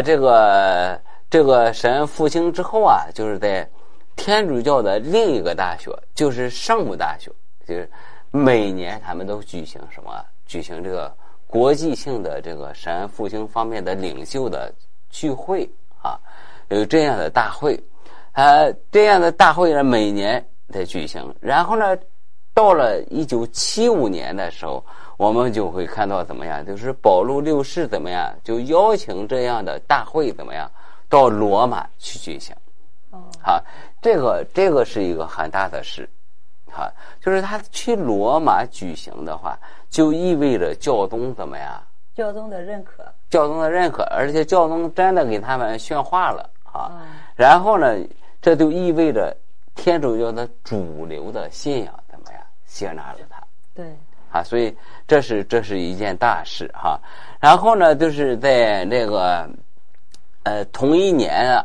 个神复兴之后就是在天主教的另一个大学，就是圣母大学，就是每年他们都举行什么？举行这个国际性的这个神复兴方面的领袖的聚会有这样的大会，这样的大会呢每年在举行。然后呢，到了1975年的时候，我们就会看到怎么样，就是保禄六世怎么样，就邀请这样的大会怎么样到罗马去举行。这个是一个很大的事就是他去罗马举行的话，就意味着教宗怎么样？ 教宗的认可， 而且教宗真的给他们宣化了然后呢，这就意味着天主教的主流的信仰怎么样接纳了他？ 对所以这是一件大事然后呢，就是在那个同一年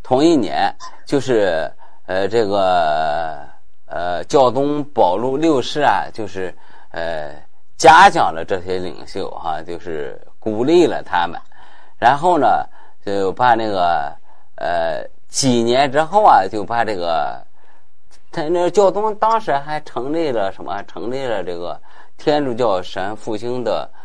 就是这个教宗保禄六世就是嘉奖了这些领袖就是鼓励了他们。然后呢，就把那个几年之后就把这个他那个教宗当时还成立了这个天主教神复兴的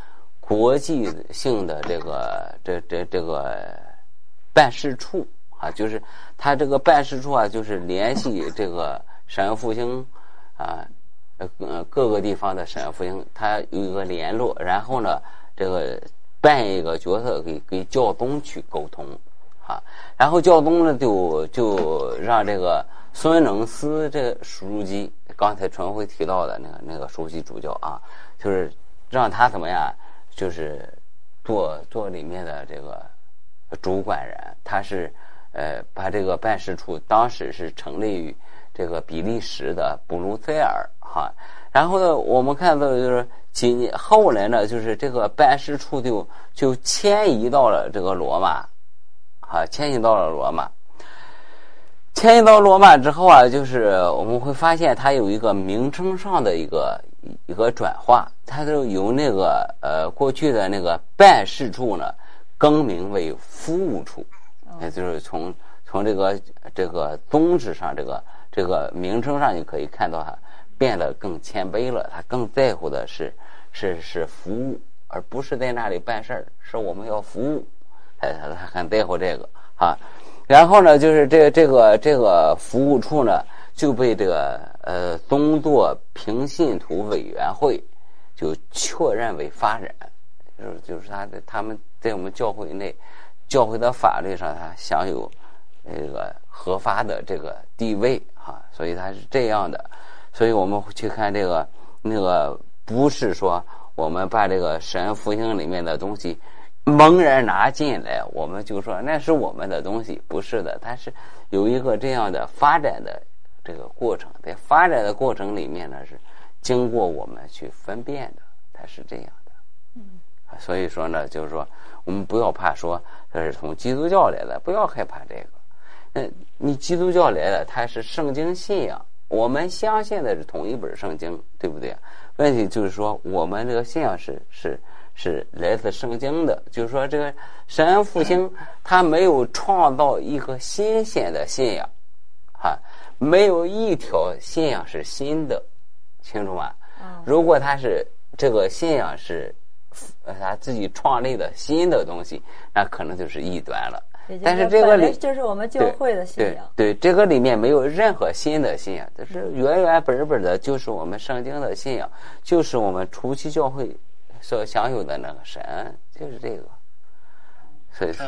国际性的这个办事处啊，就是他这个办事处啊，就是联系这个沈阳复兴啊，各个地方的沈阳复兴，他有一个联络，然后呢，这个扮演一个角色给教宗去沟通啊，然后教宗呢就让这个孙能思这个书记，刚才春晖提到的那个首席主教啊，就是让他怎么样，就是做里面的这个主管人，他是把这个办事处当时是成立于这个比利时的布鲁塞尔哈，然后呢，我们看到就是后来呢，就是这个办事处就迁移到了这个罗马，啊，迁移到了罗马。迁移到罗马之后啊，就是我们会发现它有一个名称上的一个转化，它就由那个过去的那个办事处呢更名为服务处，也就是从这个宗旨上这个名称上，你可以看到它变得更谦卑了，它更在乎的是服务，而不是在那里办事儿，是我们要服务，他很在乎这个啊。然后呢，就是这个服务处呢就被这个宗座平信徒委员会就确认为发展，就是他们在我们教会内，教会的法律上他享有这个合法的这个地位啊，所以他是这样的。所以我们去看这个不是说我们把这个神复兴里面的东西猛然拿进来，我们就说那是我们的东西，不是的，它是有一个这样的发展的这个过程，在发展的过程里面呢，是经过我们去分辨的，它是这样的。所以说呢，就是说我们不要怕说这是从基督教来的，不要害怕这个。你基督教来的，它是圣经信仰，我们相信的是同一本圣经，对不对？问题就是说，我们这个信仰是来自圣经的，就是说这个神复兴他没有创造一个新鲜的信仰，没有一条信仰是新的，清楚吗？如果他是这个信仰是他自己创立的新的东西，那可能就是异端了。但是这个里这是我们教会的信仰， 对，这个里面没有任何新的信仰，就是原原本本的，就是我们圣经的信仰，就是我们初期教会所享有的那个神，就是这个。所以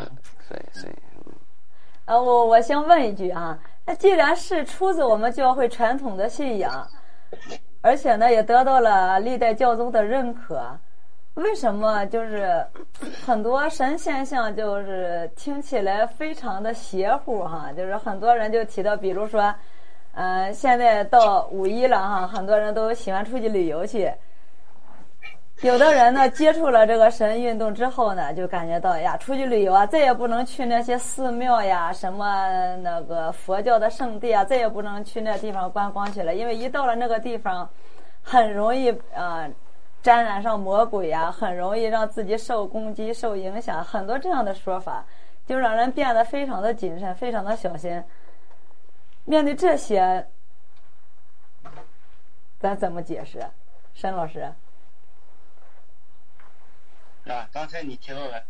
我想问一句啊，那既然是出自我们教会传统的信仰，而且呢也得到了历代教宗的认可，为什么就是很多神现象就是听起来非常的邪乎哈？就是很多人就提到，比如说，现在到五一了哈，很多人都喜欢出去旅游去。有的人呢接触了这个神运动之后呢，就感觉到呀，出去旅游啊，再也不能去那些寺庙呀、什么那个佛教的圣地啊，再也不能去那地方观光去了，因为一到了那个地方，很容易沾染上魔鬼啊，很容易让自己受攻击、受影响，很多这样的说法，就让人变得非常的谨慎、非常的小心。面对这些，咱怎么解释？申老师。 刚才你提到了，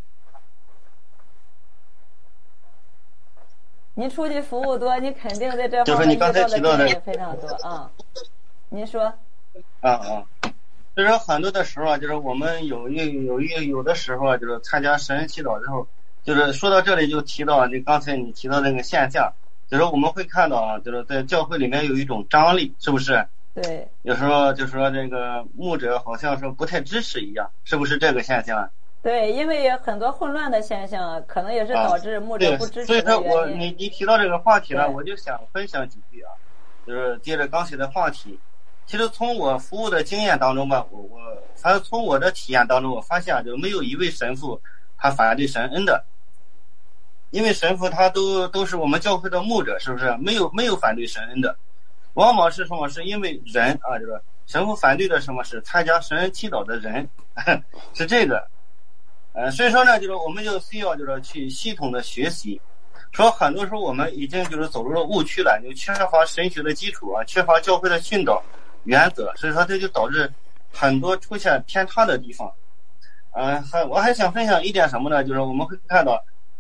您出去服务多，你肯定在这方面遇到的经验非常多啊。您说？ 就是很多的时候啊，就是我们有的时候啊，就是参加神人祈祷之后，就是说到这里就提到你刚才你提到那个现象，就是我们会看到啊，就是在教会里面有一种张力，是不是？ 对。 有时候就说这个牧者好像说不太支持一样，是不是这个现象？ 对，因为很多混乱的现象，可能也是导致牧者不支持的原因。 所以说你提到这个话题呢，我就想分享几句啊，就是接着刚才的话题。其实从我服务的经验当中吧，反正从我的体验当中，我发现就没有一位神父他反对神恩的，因为神父他都是我们教会的牧者，是不是？没有反对神恩的。往往是什么？是因为人啊，就是神父反对的什么是参加神人祈祷的人，是这个。所以说呢，就是我们就需要就是去系统的学习。说很多时候我们已经就是走入了误区了，就缺乏神学的基础啊，缺乏教会的训导原则，所以说这就导致很多出现偏差的地方。 我还想分享一点什么呢？就是我们会看到，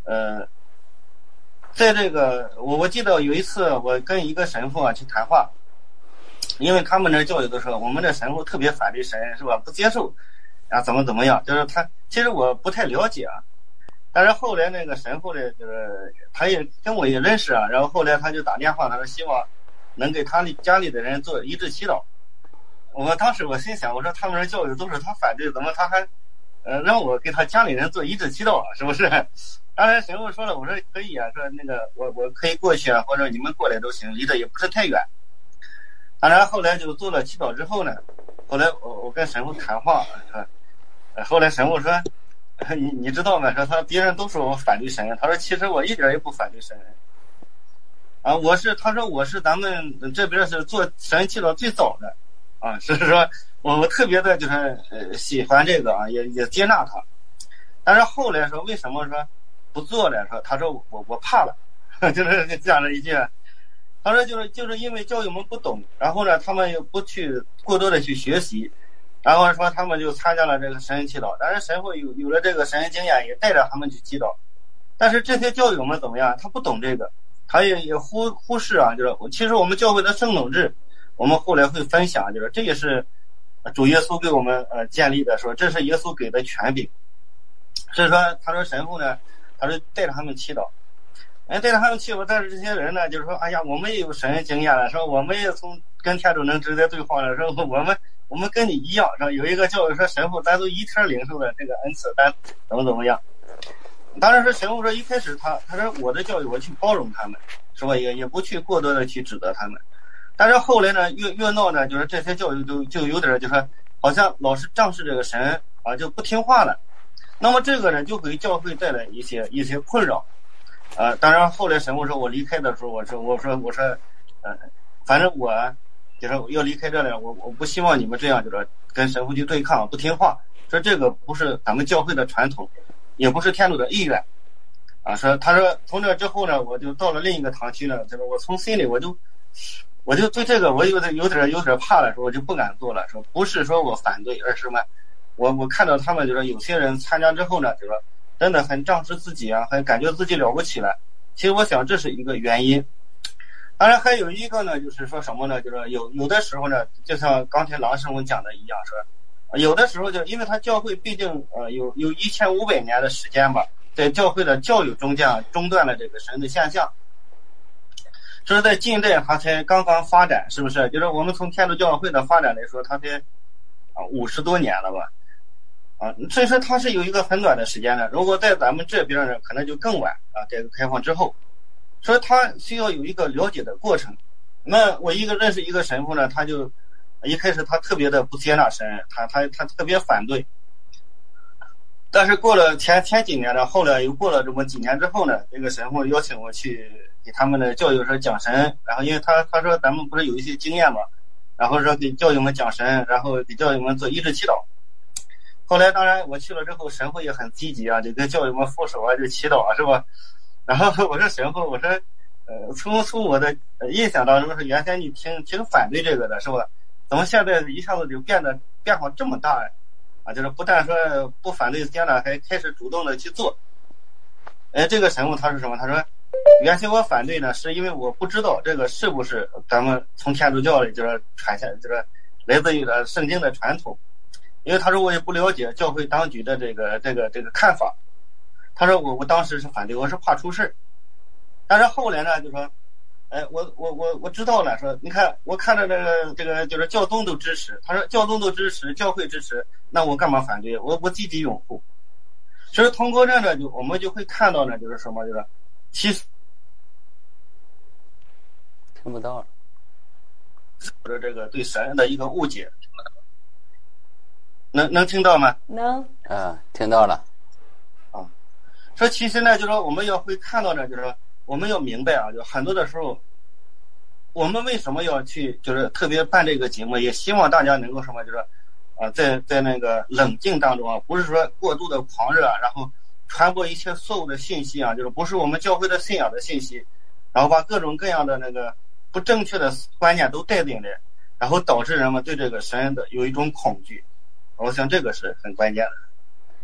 在这个我记得有一次我跟一个神父去谈话，因为他们那教育的时候，我们的神父特别反对神，是吧？不接受怎么样？就是他其实我不太了解但是后来那个神父呢，就是他也跟我也认识然后后来他就打电话，他说希望能给他家里的人做一致祈祷。当时我心想，我说他们的教育都是他反对，怎么他还让我给他家里人做一致祈祷是不是？当然神父说了，我说可以说那个我可以过去或者你们过来都行，离得也不是太远。当然后来就做了祈祷之后呢，后来我跟神父谈话后来神父说你知道吗？说别人都说我反对神，他说其实我一点也不反对神他说我是咱们这边是做神祈祷最早的是说我特别的就是喜欢这个也接纳他。但是后来说为什么说不做了？说他说我怕了就是这样的一句。他说就是因为教友们不懂，然后呢他们又不去过多的去学习，然后说他们就参加了这个神人祈祷，但是神父有了这个神人经验，也带着他们去祈祷。但是这些教友们怎么样？他不懂这个，他也忽视就是其实我们教会的圣农制，我们后来会分享，就是这也是主耶稣给我们建立的，说这是耶稣给的权柄。所以说他说神父呢，他说带着他们祈祷。带着他们祈祷，但是这些人呢，就是说，哎呀，我们也有神经验了，说我们也从跟天主能直接对话了，说我们跟你一样，说有一个教育说神父，咱都一天领受的这个恩赐，咱怎么样？当然是神父说一开始他说我的教育我去包容他们，是吧？也不去过多的去指责他们。但是后来呢，越闹呢，就是这些教育就有点就是好像老是仗势这个神就不听话了。那么这个呢，就给教会带来一些困扰。当然后来神父说我离开的时候，我说反正我就是要离开这里，我不希望你们这样就是跟神父去对抗不听话，说这个不是咱们教会的传统，也不是天主的意愿他说从这之后呢，我就到了另一个堂区呢，就是我从心里我就对这个我有点怕了，说我就不敢做了，说不是说我反对，而是什么我看到他们就是有些人参加之后呢，就是真的很仗势自己很感觉自己了不起了。其实我想这是一个原因。当然还有一个呢，就是说什么呢？就是有的时候呢，就像刚才郎师傅讲的一样，说有的时候就因为他教会毕竟有1500年的时间吧，在教会的教育中间中断了这个神的现象。这是在近代它才刚刚发展，是不是？就是我们从天主教会的发展来说，它才50多年了吧。所以说它是有一个很短的时间的，如果在咱们这边呢，可能就更晚改革开放之后，所以它需要有一个了解的过程。那我认识一个神父呢，他就一开始他特别的不接纳神，他特别反对。但是过了前几年呢，后来又过了这么几年之后呢，这个神父邀请我去给他们的教友说讲神，然后因为他说咱们不是有一些经验嘛，然后说给教友们讲神，然后给教友们做医治祈祷。后来当然我去了之后，神父也很积极就跟教友们扶手就祈祷是吧？然后我说神父，我说从我的印象当中是原先你挺反对这个的是吧？怎么现在一下子就变化这么大就是不但说不反对接纳，还开始主动的去做。这个神父他是什么？他说原先我反对呢，是因为我不知道这个是不是咱们从天主教里就是传下就是来自于圣经的传统。因为他说我也不了解教会当局的这个看法，他说我当时是反对，我是怕出事。但是后来呢，就说，我知道了，说你看我看着这个就是教宗都支持，他说教宗都支持，教会支持，那我干嘛反对？我积极拥护。所以通过这呢，我们就会看到呢，就是什么，就是其实听不到了， 或者这个对神的一个误解。能听到吗？ 能。 听到了。 说其实呢，就是说我们要会看到呢，就是说我们要明白就很多的时候，我们为什么要去就是特别办这个节目，也希望大家能够什么，就是在那个冷静当中不是说过度的狂热然后传播一切错误的信息就是不是我们教会的信仰的信息，然后把各种各样的那个不正确的观念都带进来，然后导致人们对这个神的有一种恐惧。我想这个是很关键的。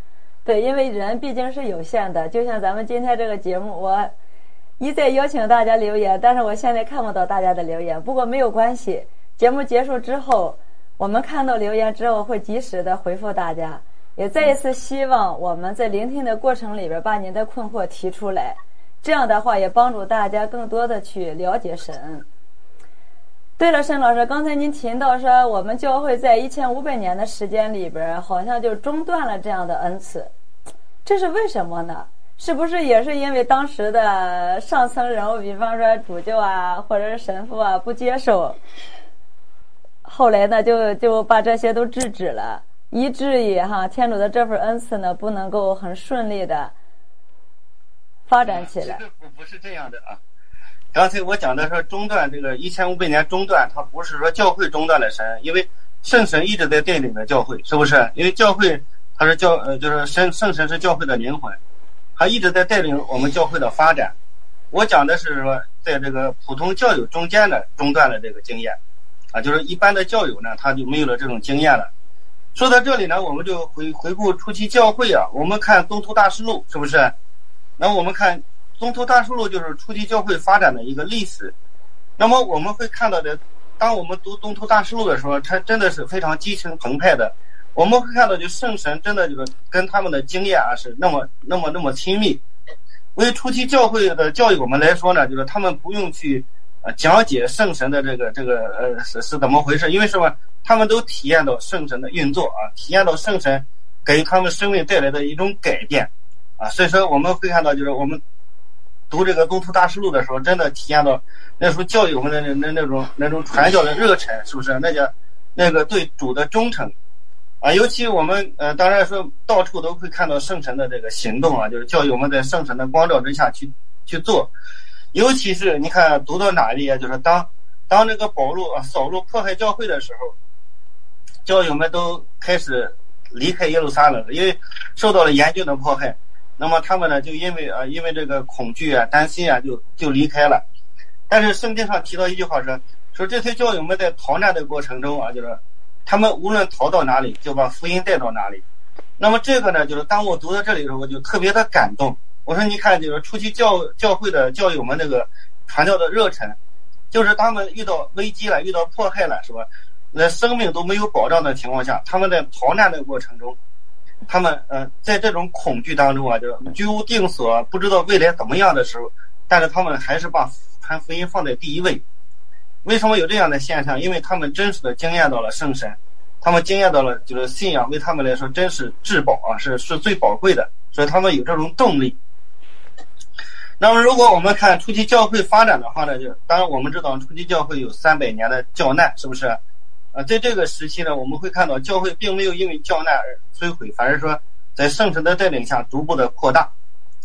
对，因为人毕竟是有限的，就像咱们今天这个节目，我一再邀请大家留言，但是我现在看不到大家的留言。不过没有关系，节目结束之后，我们看到留言之后会及时的回复大家。也再一次希望我们在聆听的过程里边把您的困惑提出来，这样的话也帮助大家更多的去了解神。对了，沈老师，刚才您提到说我们教会在1500年的时间里边好像就中断了这样的恩赐，这是为什么呢？是不是也是因为当时的上层人物，比方说主教啊或者是神父啊不接受，后来呢就把这些都制止了，以至于天主的这份恩赐呢不能够很顺利的发展起来。 不是这样的啊。刚才我讲的说中断，这个1500年中断，它不是说教会中断了神，因为圣神一直在带领着教会，是不是？因为教会它是就是圣神是教会的灵魂，他一直在带领我们教会的发展。我讲的是说，在这个普通教友中间的中断了这个经验，啊，就是一般的教友呢，他就没有了这种经验了。说到这里呢，我们就回顾初期教会啊，我们看宗徒大事录，是不是？那我们看宗徒大事录就是初期教会发展的一个历史。那么我们会看到的，当我们读宗徒大事录的时候，它真的是非常激情澎湃的。我们会看到，就圣神真的就是跟他们的经验啊是那么亲密。为初期教会的教友们来说呢，就是他们不用去讲解圣神的这个是怎么回事，因为什么？他们都体验到圣神的运作啊，体验到圣神给他们生命带来的一种改变啊。所以说我们会看到，就是我们读这个宗徒大事录的时候，真的体验到那时候教友们的那种传教的热忱，是不是？那个对主的忠诚啊，尤其我们当然说到处都会看到圣神的这个行动啊，就是教友们在圣神的光照之下去做。尤其是你看读到哪里啊，就是当这个扫罗迫害教会的时候，教友们都开始离开耶路撒冷，因为受到了严峻的迫害。那么他们呢，就因为这个恐惧啊、担心啊，就离开了。但是圣经上提到一句话说这些教友们在逃难的过程中啊，就是他们无论逃到哪里，就把福音带到哪里。那么这个呢，就是当我读到这里的时候，我就特别的感动。我说你看，就是初期教会的教友们那个传教的热忱，就是他们遇到危机了，遇到迫害了，是吧？那生命都没有保障的情况下，他们在逃难的过程中，他们在这种恐惧当中啊，就是居无定所，不知道未来怎么样的时候，但是他们还是把传福音放在第一位。为什么有这样的现象？因为他们真实的经验到了圣神，他们经验到了就是信仰为他们来说真是至宝啊，是最宝贵的，所以他们有这种动力。那么如果我们看初期教会发展的话呢，就当然我们知道初期教会有300年的教难，是不是？在这个时期呢，我们会看到教会并没有因为教难而摧毁，反而说在圣神的带领下逐步的扩大。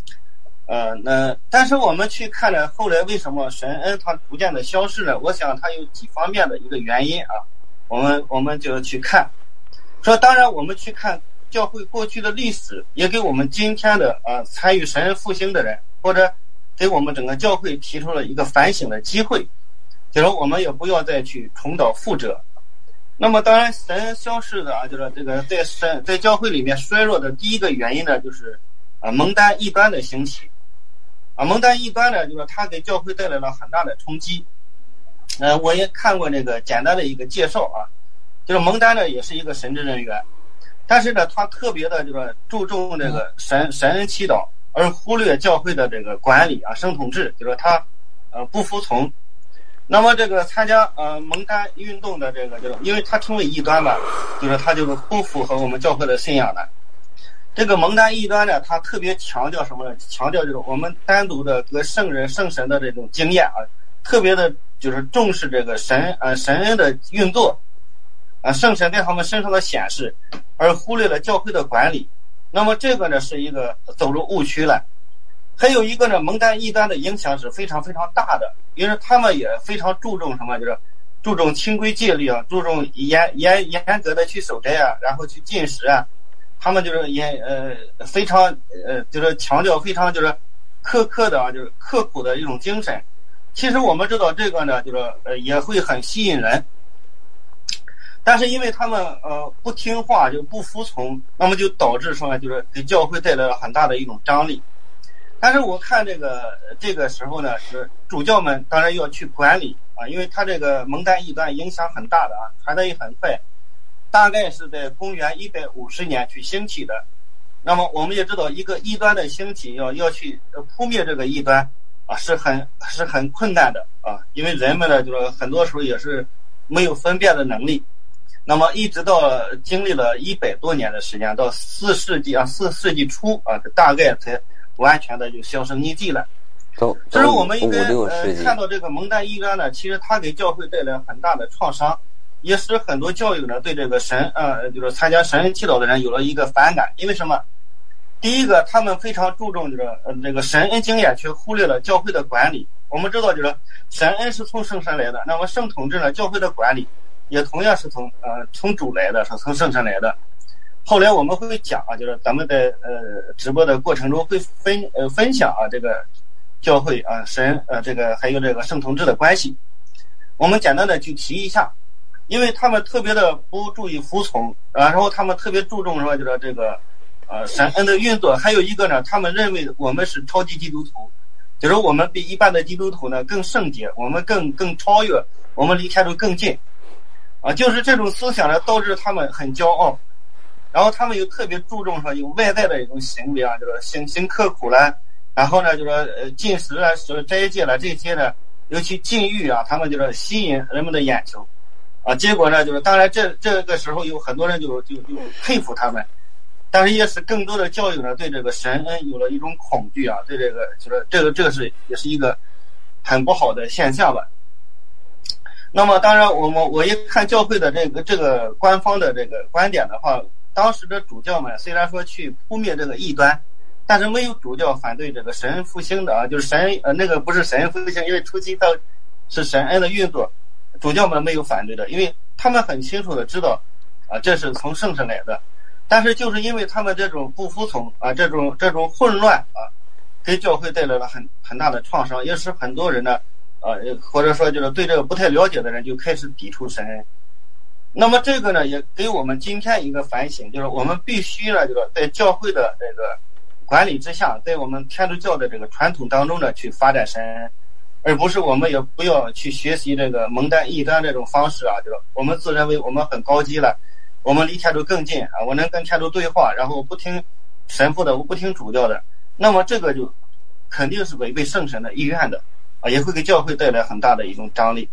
但是我们去看呢，后来为什么神恩它逐渐的消失呢？我想它有几方面的一个原因啊，我们就要去看。说当然我们去看教会过去的历史，也给我们今天的参与神恩复兴的人，或者给我们整个教会提出了一个反省的机会，就是我们也不要再去重蹈覆辙。那么当然神消失的啊，就是这个在教会里面衰弱的第一个原因呢，就是蒙丹异端的兴起。蒙丹异端呢，就是它给教会带来了很大的冲击。我也看过这个简单的一个介绍啊，就是蒙丹呢也是一个神职人员，但是呢他特别的就是注重这个神恩祈祷，而忽略教会的这个管理啊、圣统制，就是他不服从。那么这个参加蒙丹运动的这个，就是因为他称为异端吧，就是他就是不符合我们教会的信仰的。这个蒙丹异端呢，他特别强调什么呢？强调就是我们单独的和圣人圣神的这种经验啊，特别的就是重视这个神恩的运作啊，圣神在他们身上的显示，而忽略了教会的管理。那么这个呢是一个走入误区了。还有一个呢，蒙丹异端的影响是非常非常大的，因为他们也非常注重什么，就是注重清规戒律啊，注重严格的去守斋啊，然后去禁食啊，他们就是非常就是强调非常就是苛刻的啊，就是刻苦的一种精神。其实我们知道这个呢，就是也会很吸引人。 但是因为他们不听话，就不服从，那么就导致说就是给教会带来了很大的一种张力。但是我看这个时候呢，是主教们当然要去管理啊，因为他这个蒙单异端影响很大的啊，传得也很快，大概是在公元150年去兴起的。那么我们也知道，一个异端的兴起要去扑灭这个异端啊，是很困难的啊，因为人们呢就是很多时候也是没有分辨的能力。那么一直到经历了100多年的时间，到4世纪初啊，大概才完全的就销声匿迹了。所以我们应该看到这个蒙单异端呢，其实它给教会带来很大的创伤，也使很多教友呢对这个就是参加神恩祈祷的人有了一个反感。因为什么？第一个，他们非常注重这个神恩经验，却忽略了教会的管理。我们知道，就是神恩是从圣神来的，那么圣统治呢，教会的管理也同样是从主来的，是从圣神来的。后来我们会讲啊，就是咱们在直播的过程中会分享啊这个教会啊神这个还有这个圣统治的关系。我们简单的去提一下，因为他们特别的不注意服从，然后他们特别注重说就是这个神恩的运作。还有一个呢，他们认为我们是超级基督徒，就是我们比一般的基督徒呢更圣洁，我们更超越，我们离天主更近啊。就是这种思想呢，导致他们很骄傲。然后他们又特别注重说有外在的一种行为啊，就是行刻苦了，然后呢就说进食了、斋戒了这些呢，尤其禁欲啊，他们就是吸引人们的眼球啊。结果呢就是当然这个时候有很多人就佩服他们，但是也使更多的教友呢对这个神恩有了一种恐惧啊，对这个就是这个是也是一个很不好的现象吧。那么当然我一看教会的这个官方的这个观点的话，当时的主教们虽然说去扑灭这个异端，但是没有主教反对这个神恩复兴的啊，就是那个不是神恩复兴，因为初期它是神恩的运作，主教们没有反对的，因为他们很清楚的知道啊这是从圣神来的。但是就是因为他们这种不服从啊，这种混乱啊，给教会带来了很大的创伤，也使很多人呢或者说就是对这个不太了解的人就开始抵触神恩。那么这个呢也给我们今天一个反省，就是我们必须呢就是在教会的这个管理之下，在我们天主教的这个传统当中呢去发展神恩，而不是我们也不要去学习这个蒙单异端这种方式啊，就是我们自认为我们很高级了，我们离天主更近啊，我能跟天主对话，然后不听神父的，我不听主教的，那么这个就肯定是违背圣神的意愿的啊，也会给教会带来很大的一种张力。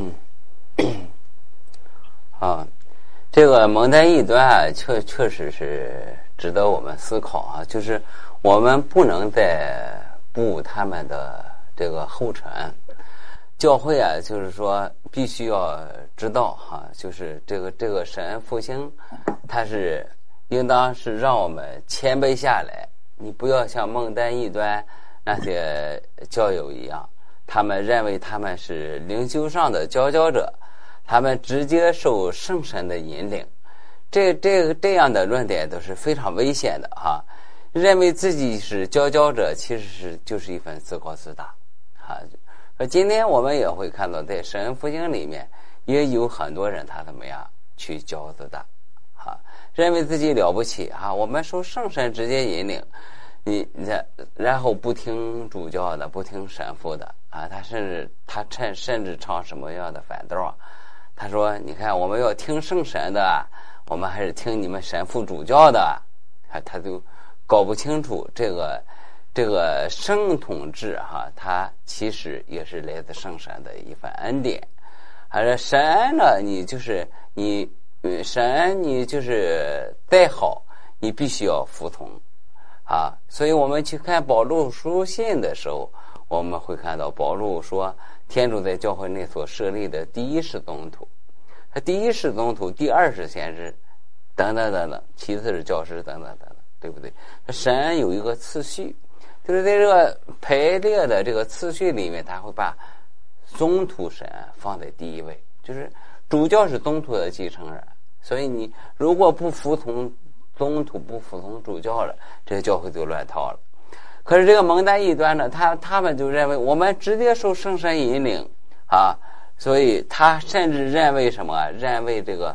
啊，这个蒙单异端啊，确实是值得我们思考啊。就是我们不能再步他们的这个后尘，教会啊，就是说必须要知道哈，就是这个神恩复兴，它是应当是让我们谦卑下来。你不要像蒙单异端那些教友一样，他们认为他们是灵修上的佼佼者。他们直接受圣神的引领，这样的论点都是非常危险的哈。认为自己是佼佼者，其实就是一份自高自大啊。今天我们也会看到，在神恩复兴里面也有很多人他怎么样去骄傲自大啊，认为自己了不起啊。我们受圣神直接引领，然后不听主教的，不听神父的啊，他甚至唱什么样的反道啊？他说：“你看，我们要听圣神的，我们还是听你们神父主教的。”他就搞不清楚这个圣统治哈，它其实也是来自圣神的一份恩典。而神呢，你就是神，你就是再好，你必须要服从啊。所以我们去看保禄书信的时候，我们会看到保禄说，天主在教会内所设立的第一是宗徒，第一是宗徒，第二是先知，等等等等，其次是教师，等等等等，对不对？神有一个次序，就是在这个排列的这个次序里面，他会把宗徒神放在第一位，就是主教是宗徒的继承人，所以你如果不服从宗徒，不服从主教了，这个教会就乱套了。可是这个蒙单异端呢，他们就认为我们直接受圣神引领啊，所以他甚至认为什么？认为这个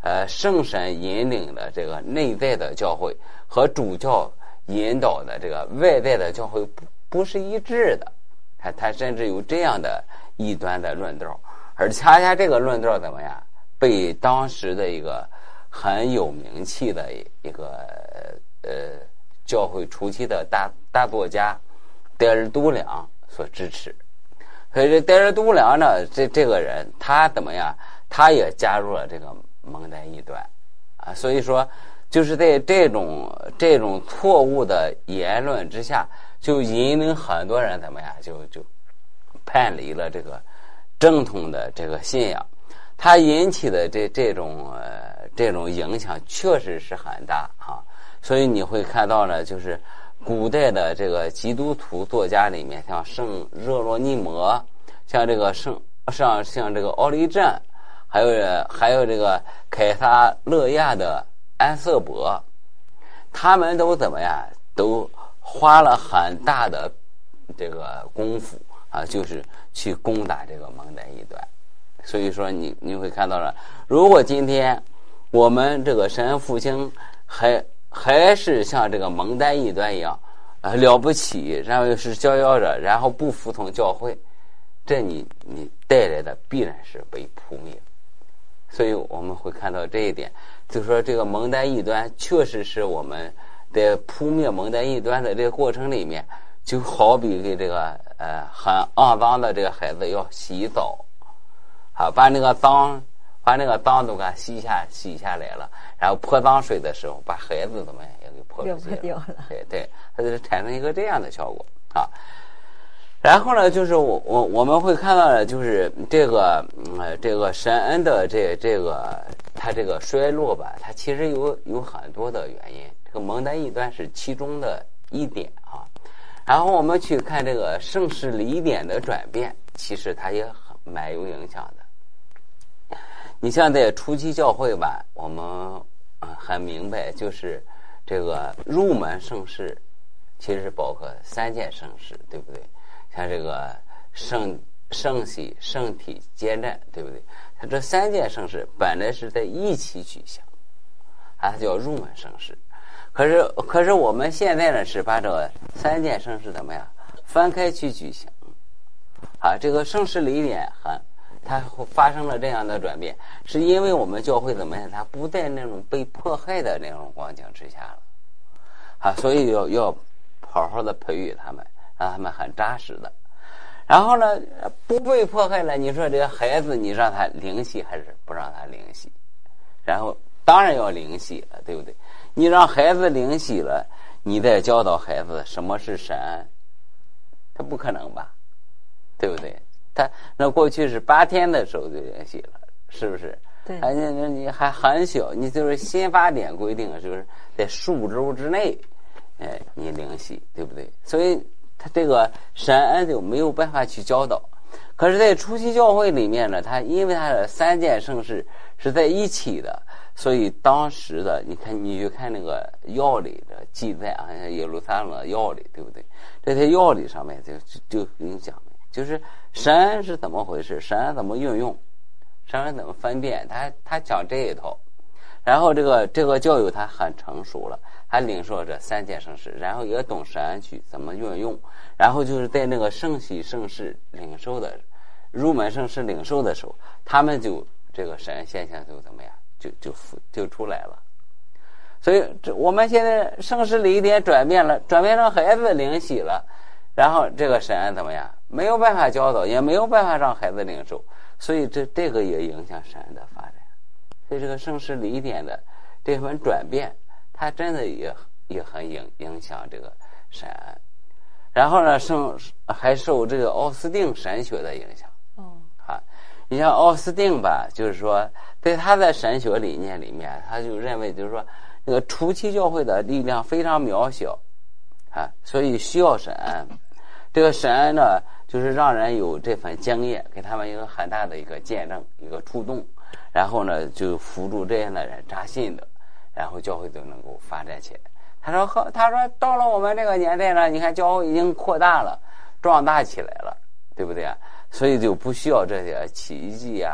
圣神引领的这个内在的教会和主教引导的这个外在的教会不是一致的，他甚至有这样的异端的论调，而恰恰这个论调怎么样，被当时的一个很有名气的一个教会初期的大作家德尔都良所支持。所以这德尔都良呢，这个人他怎么样，他也加入了这个蒙代异端啊。所以说就是在这种错误的言论之下，就引领很多人怎么样，就叛离了这个正统的这个信仰。它引起的这种影响确实是很大啊。所以你会看到呢，就是古代的这个基督徒作家里面，像圣热罗尼摩，像这个像这个奥利镇，还有这个凯撒勒亚的安瑟伯，他们都怎么样，都花了很大的这个功夫啊，就是去攻打这个蒙代异端。所以说你会看到了，如果今天我们这个神复兴还是像这个蒙代异端一样了不起，然后是逍遥者，然后不服从教会，这你带来的必然是被扑灭。所以我们会看到这一点，就是说这个蒙代异端确实是我们在扑灭蒙代异端的这个过程里面，就好比给这个很肮脏的这个孩子要洗澡，好把那个脏都给它洗下来了，然后泼脏水的时候把孩子怎么样也给泼出去了。对，它就产生一个这样的效果啊。然后呢，就是我们会看到的，就是这个神恩的这个它这个衰落吧，它其实有很多的原因，这个蒙代异端是其中的一点啊。然后我们去看这个圣事礼典的转变，其实它也蛮有影响的。你像在初期教会吧，我们很明白，就是这个入门圣事其实包括3件圣事，对不对？像这个圣洗、圣体、接站，对不对？它这3件圣事本来是在一起举行，它叫入门圣事。可是我们现在呢是把这个3件圣事怎么样分开去举行啊？这个圣事礼典它发生了这样的转变，是因为我们教会怎么样？它不在那种被迫害的那种光景之下了啊，所以要好好的培育他们，让他们很扎实的。然后呢，不被迫害了，你说这个孩子，你让他灵洗还是不让他灵洗？然后当然要灵洗了，对不对？你让孩子灵洗了，你再教导孩子什么是神，他不可能吧？对不对？他那过去是8天的时候就灵洗了，是不是？ 对。 你还很小，你就是新法典规定，就是在数周之内，你灵洗，对不对？所以他这个神恩就没有办法去教导。可是，在初期教会里面呢，他因为他的3件圣事是在一起的，所以当时的你去看那个要理的记载啊，耶路撒冷的要理，对不对？这些要理上面就给你讲，就是神是怎么回事，神怎么运用，神怎么分辨，他讲这一套。然后这个教友他很成熟了，他领受这3件圣事，然后也懂神去怎么运用，然后就是在那个圣洗圣事领受的入门圣事领受的时候，他们就这个神现象就怎么样，就出来了。所以我们现在圣事礼典转变成孩子领洗了，然后这个神怎么样，没有办法教导，也没有办法让孩子领受，所以这个也影响神的发展。所以这个圣事礼典的这份转变，它真的也很影响这个神。然后呢，还受这个奥斯定神学的影响。你像奥斯定吧，就是说在他的神学理念里面，他就认为就是说这个初期教会的力量非常渺小啊，所以需要神。这个神呢，就是让人有这份经验，给他们一个很大的一个见证，一个触动。然后呢，就辅助这样的人扎信的，然后教会就能够发展起来。他说到了我们这个年代呢，你看教会已经扩大了，壮大起来了，对不对啊？所以就不需要这些奇迹啊，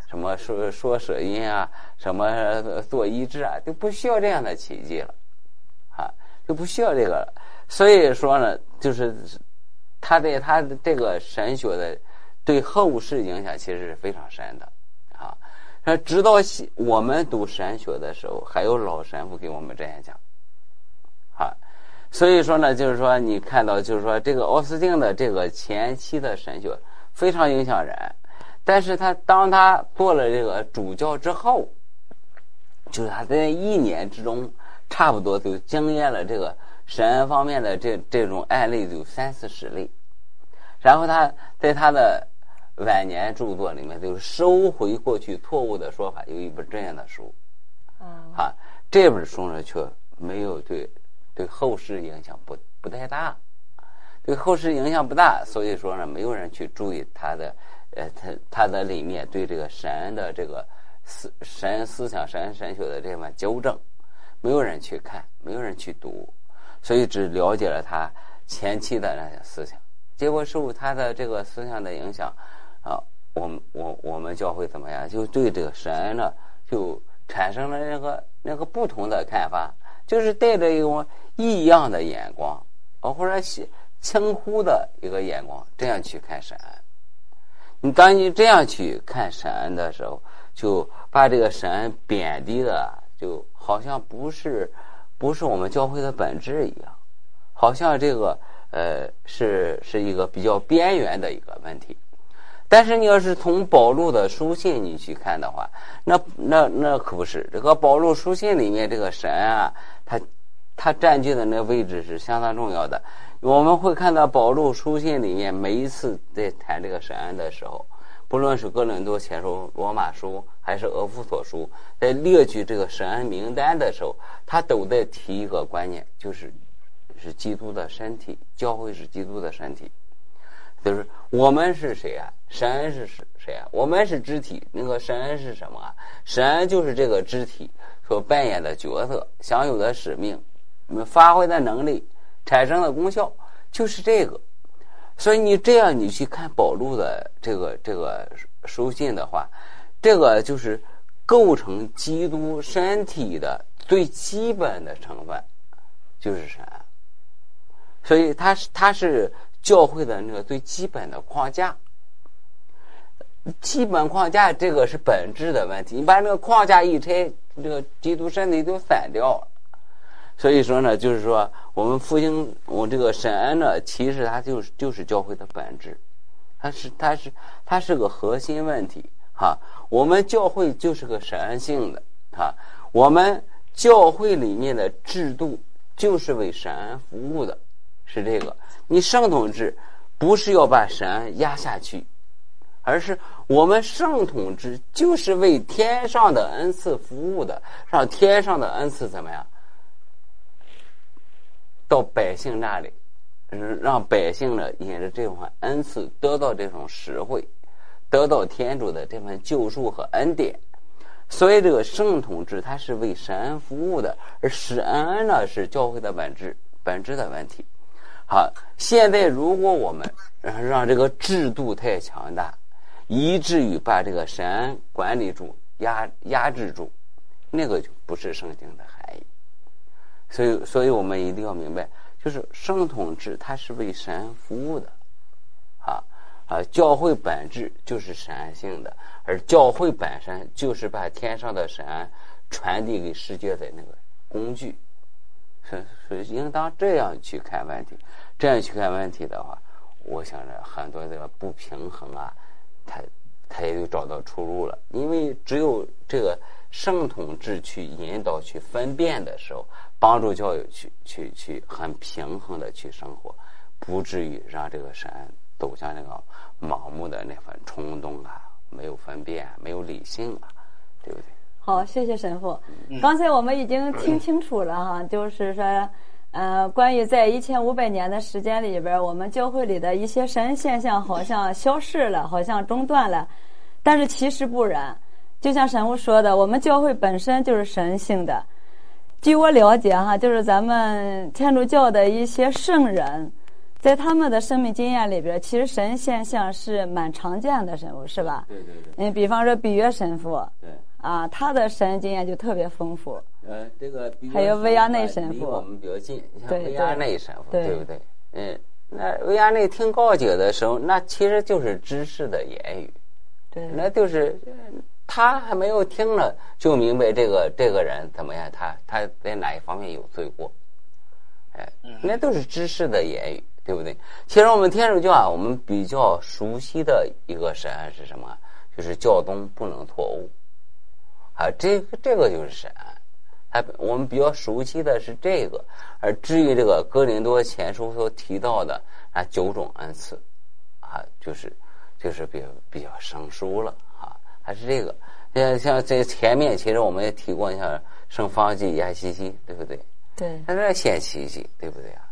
什么说舍音啊，什么做医治啊，就不需要这样的奇迹了，啊，就不需要这个了。所以说呢，就是他对他的这个神学的对后世影响其实是非常深的，啊，直到我们读神学的时候，还有老神父给我们这样讲，啊，所以说呢，就是说你看到，就是说这个奥斯定的这个前期的神学非常影响人。但是当他做了这个主教之后，就是他在1年之中，差不多就经验了这个神恩方面的这种案例有30-40例，然后他在他的晚年著作里面，就是收回过去错误的说法，有一本这样的书，啊，这本书呢却没有对后世影响不太大，对后世影响不大，所以说呢，没有人去注意他的里面对这个神的这个神思想、神学的这番纠正，没有人去看，没有人去读，所以只了解了他前期的那些思想。结果受他的这个思想的影响，啊，我们教会怎么样？就对这个神呢，就产生了那个不同的看法，就是带着一种异样的眼光，或者轻忽的一个眼光，这样去看神。当你这样去看神的时候，就把这个神贬低的，就好像不是我们教会的本质一样，好像这个是一个比较边缘的一个问题。但是你要是从保禄的书信你去看的话，那可不是。这个保禄书信里面这个神啊，他占据的那个位置是相当重要的。我们会看到保禄书信里面每一次在谈这个神恩的时候，不论是哥林多前书、罗马书还是俄弗所书，在列举这个神恩名单的时候，他都在提一个观念，就是基督的身体，教会是基督的身体。就是我们是谁啊？神恩是谁啊？我们是肢体，那个神恩是什么啊？神恩就是这个肢体所扮演的角色，享有的使命，发挥的能力，产生的功效，就是这个。所以你这样你去看保禄的这个书信的话，这个就是构成基督身体的最基本的成分，就是神。所以它是教会的那个最基本的框架。基本框架这个是本质的问题，你把那个框架一拆，这个基督身体就散掉了。所以说呢，就是说我们复兴我这个神恩呢，其实它就是教会的本质，它是个核心问题哈。我们教会就是个神恩性的哈，我们教会里面的制度就是为神恩服务的，是这个。你圣统制不是要把神恩压下去，而是我们圣统制就是为天上的恩赐服务的，让天上的恩赐怎么样？到百姓那里，让百姓呢引着这份恩赐得到这种实惠，得到天主的这份救赎和恩典。所以这个圣统制它是为神恩服务的，而施恩呢是教会的本质的问题。好，现在如果我们让这个制度太强大，以至于把这个神恩管理住、压制住，那个就不是圣经的含义。所以我们一定要明白，就是圣统制它是为神服务的，教会本质就是神性的，而教会本身就是把天上的神传递给世界的那个工具，所以应当这样去看问题。这样去看问题的话，我想着很多这个不平衡啊，他也就找到出路了。因为只有这个圣统制去引导、去分辨的时候，帮助教友去很平衡的去生活，不至于让这个神走向那个盲目的那份冲动啊，没有分辨，没有理性啊，对不对？ 好，谢谢神父。刚才我们已经听清楚了哈，就是说，关于在1500年的时间里边，我们教会里的一些神现象好像消逝了，好像中断了，但是其实不然。就像神父说的，我们教会本身就是神性的。据我了解哈，就是咱们天主教的一些圣人， 在他们的生命经验里边，其实神现象是蛮常见的神物，是吧？ 对对对。 比方说比约神父， 对啊，他的神经验就特别丰富。 这个比约还有维亚内神父离我们比较近，像对维亚内神父， 对对不对？那维亚内听告解的时候，那其实就是知识的言语， 对， 那就是他还没有听了就明白这个人怎么样，他在哪一方面有罪过，那都是知识的言语，对不对？其实我们天主教啊，我们比较熟悉的一个神案是什么？就是教宗不能脱欧，这个就是神案。我们比较熟悉的是这个，而至于这个哥林多前书所提到的9种恩赐，就是比较生疏了还是这个。像这前面其实我们也提过，像圣方济、亚西西，对不对？ 对， 他这显奇迹，对不对啊？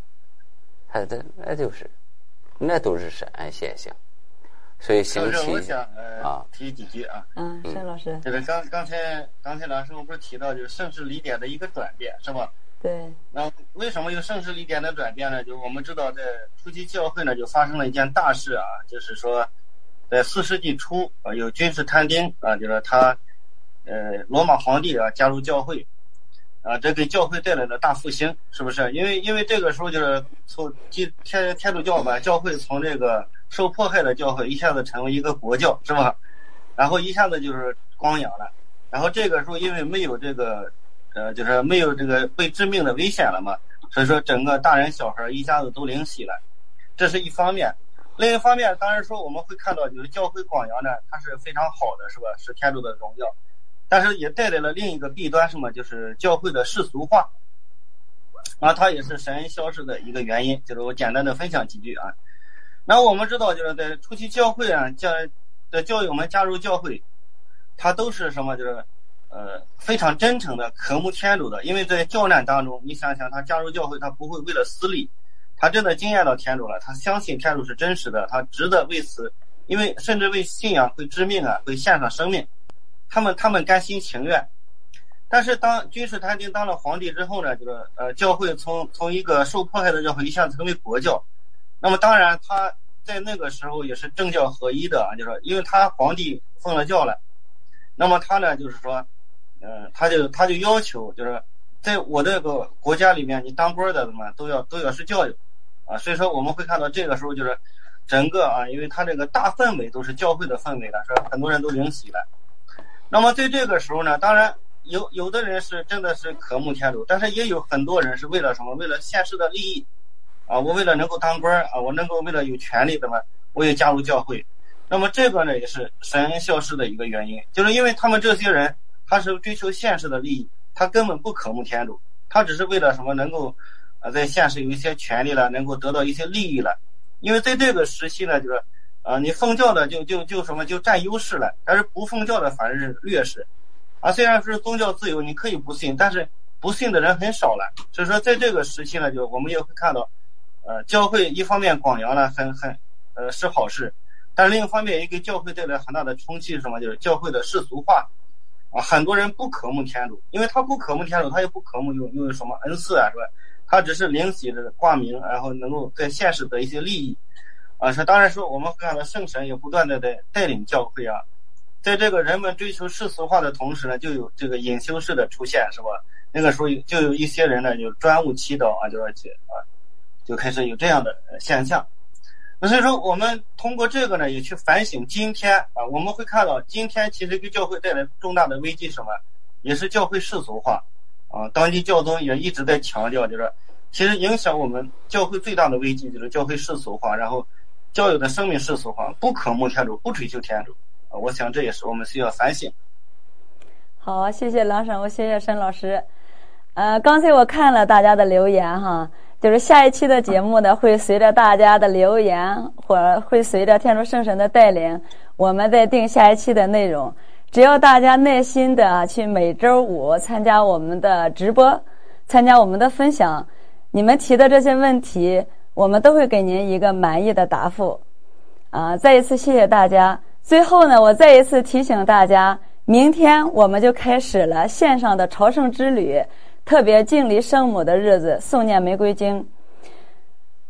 那都是神案现象。所以行奇我想提几句啊。 沈老师， 就是刚才老师我不是提到就是圣事礼典的一个转变，是吧？ 对。 那为什么有圣事礼典的转变呢？就是我们知道在初期教会呢就发生了一件大事啊，就是说在4世纪初有君士坦丁就是他罗马皇帝加入教会这给教会带来了大复兴，是不是？因为这个时候就是从天主教吧，教会从这个受迫害的教会一下子成为一个国教，是吧？然后一下子就是光阳了。然后这个时候因为没有这个就是没有这个被致命的危险了嘛，所以说整个大人小孩一下子都灵洗了，这是一方面。另一方面，当然说我们会看到就是教会广阳呢，它是非常好的，是吧？是天主的荣耀。但是也带来了另一个弊端，什么？就是教会的世俗化它也是神消失的一个原因。就是我简单的分享几句啊。那我们知道，就是在初期教会的教友们加入教会，他都是什么？就是非常真诚的渴慕天主的。因为在教难当中，你想想，他加入教会，他不会为了私利，他真的经验到天主了，他相信天主是真实的，他值得为此，因为甚至为信仰会致命会献上生命。他们甘心情愿。但是当君士坦丁当了皇帝之后呢，就是教会从一个受迫害的教会一下子成为国教。那么当然他在那个时候也是政教合一的就是因为他皇帝奉了教了，那么他呢就是说他就要求就是在我这个国家里面，你当官的嘛都要是教友所以说我们会看到这个时候就是整个因为他这个大氛围都是教会的氛围了，说很多人都灵洗了。那么在这个时候呢，当然有的人是真的是渴慕天主，但是也有很多人是为了什么？为了现实的利益我为了能够当官我能够为了有权利的嘛，我也加入教会。那么这个呢也是神消失的一个原因，就是因为他们这些人他是追求现实的利益，他根本不渴慕天主，他只是为了什么？能够在现实有一些权利了，能够得到一些利益了。因为在这个时期呢，就是你奉教的就什么就占优势了，但是不奉教的反而是劣势虽然是宗教自由，你可以不信，但是不信的人很少了。所以说在这个时期呢，就我们也会看到教会一方面广扬了是好事，但是另一方面也给教会带来很大的冲击，是什么？就是教会的世俗化很多人不渴慕天主，因为他不渴慕天主，他也不渴慕有什么恩赐是吧？他只是灵洗的挂名，然后能够在现实得一些利益当然说我们看到圣神也不断的在带领教会在这个人们追求世俗化的同时呢，就有这个隐修士的出现，是吧？那个时候就有一些人呢就专务祈祷就开始有这样的现象。那所以说我们通过这个呢也去反省今天我们会看到今天其实给教会带来重大的危机，什么？也是教会世俗化当今教宗也一直在强调，就是其实影响我们教会最大的危机就是教会世俗化，然后教友的生命世俗化，不渴慕天主，不追求天主我想这也是我们需要反省。 好，谢谢郎神，我谢谢沈老师。刚才我看了大家的留言就是下一期的节目呢，会随着大家的留言，或者会随着天主圣神的带领，我们再定下一期的内容。只要大家耐心的去每周5参加我们的直播，参加我们的分享，你们提的这些问题，我们都会给您一个满意的答复。再一次谢谢大家。最后呢，我再一次提醒大家，明天我们就开始了线上的朝圣之旅，特别敬礼圣母的日子，诵念玫瑰经。明天我们就开始了线上的朝圣之旅，特别敬礼圣母的日子，诵念玫瑰经。明天我们就开始了线上的朝圣之旅，特别敬礼圣母的日子，诵念玫瑰经。明天我们就开始了线上的朝圣之旅，特别敬礼圣母的日子，诵念玫瑰经。明天我们就开始了线上的朝圣之旅，特别敬礼圣母的日子，诵念玫瑰经。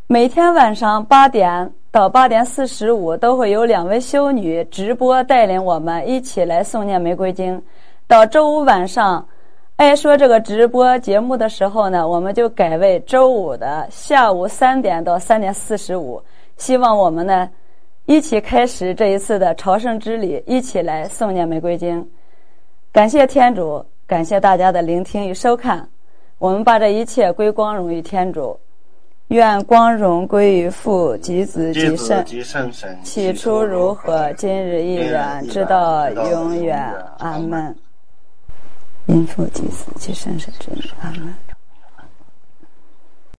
每天晚上8点到8点45都会有2位修女直播带领我们一起来诵念玫瑰经。到周五晚上，爱说这个直播节目的时候呢，我们就改为周五的下午3点到3点45。希望我们呢一起开始这一次的朝圣之旅，一起来诵念玫瑰经。感谢天主，感谢大家的聆听与收看。我们把这一切归光荣于天主。愿光荣归于父及子及圣神，起初如何，今日亦然，直到永远。阿门。因父及子及圣神之名。阿门。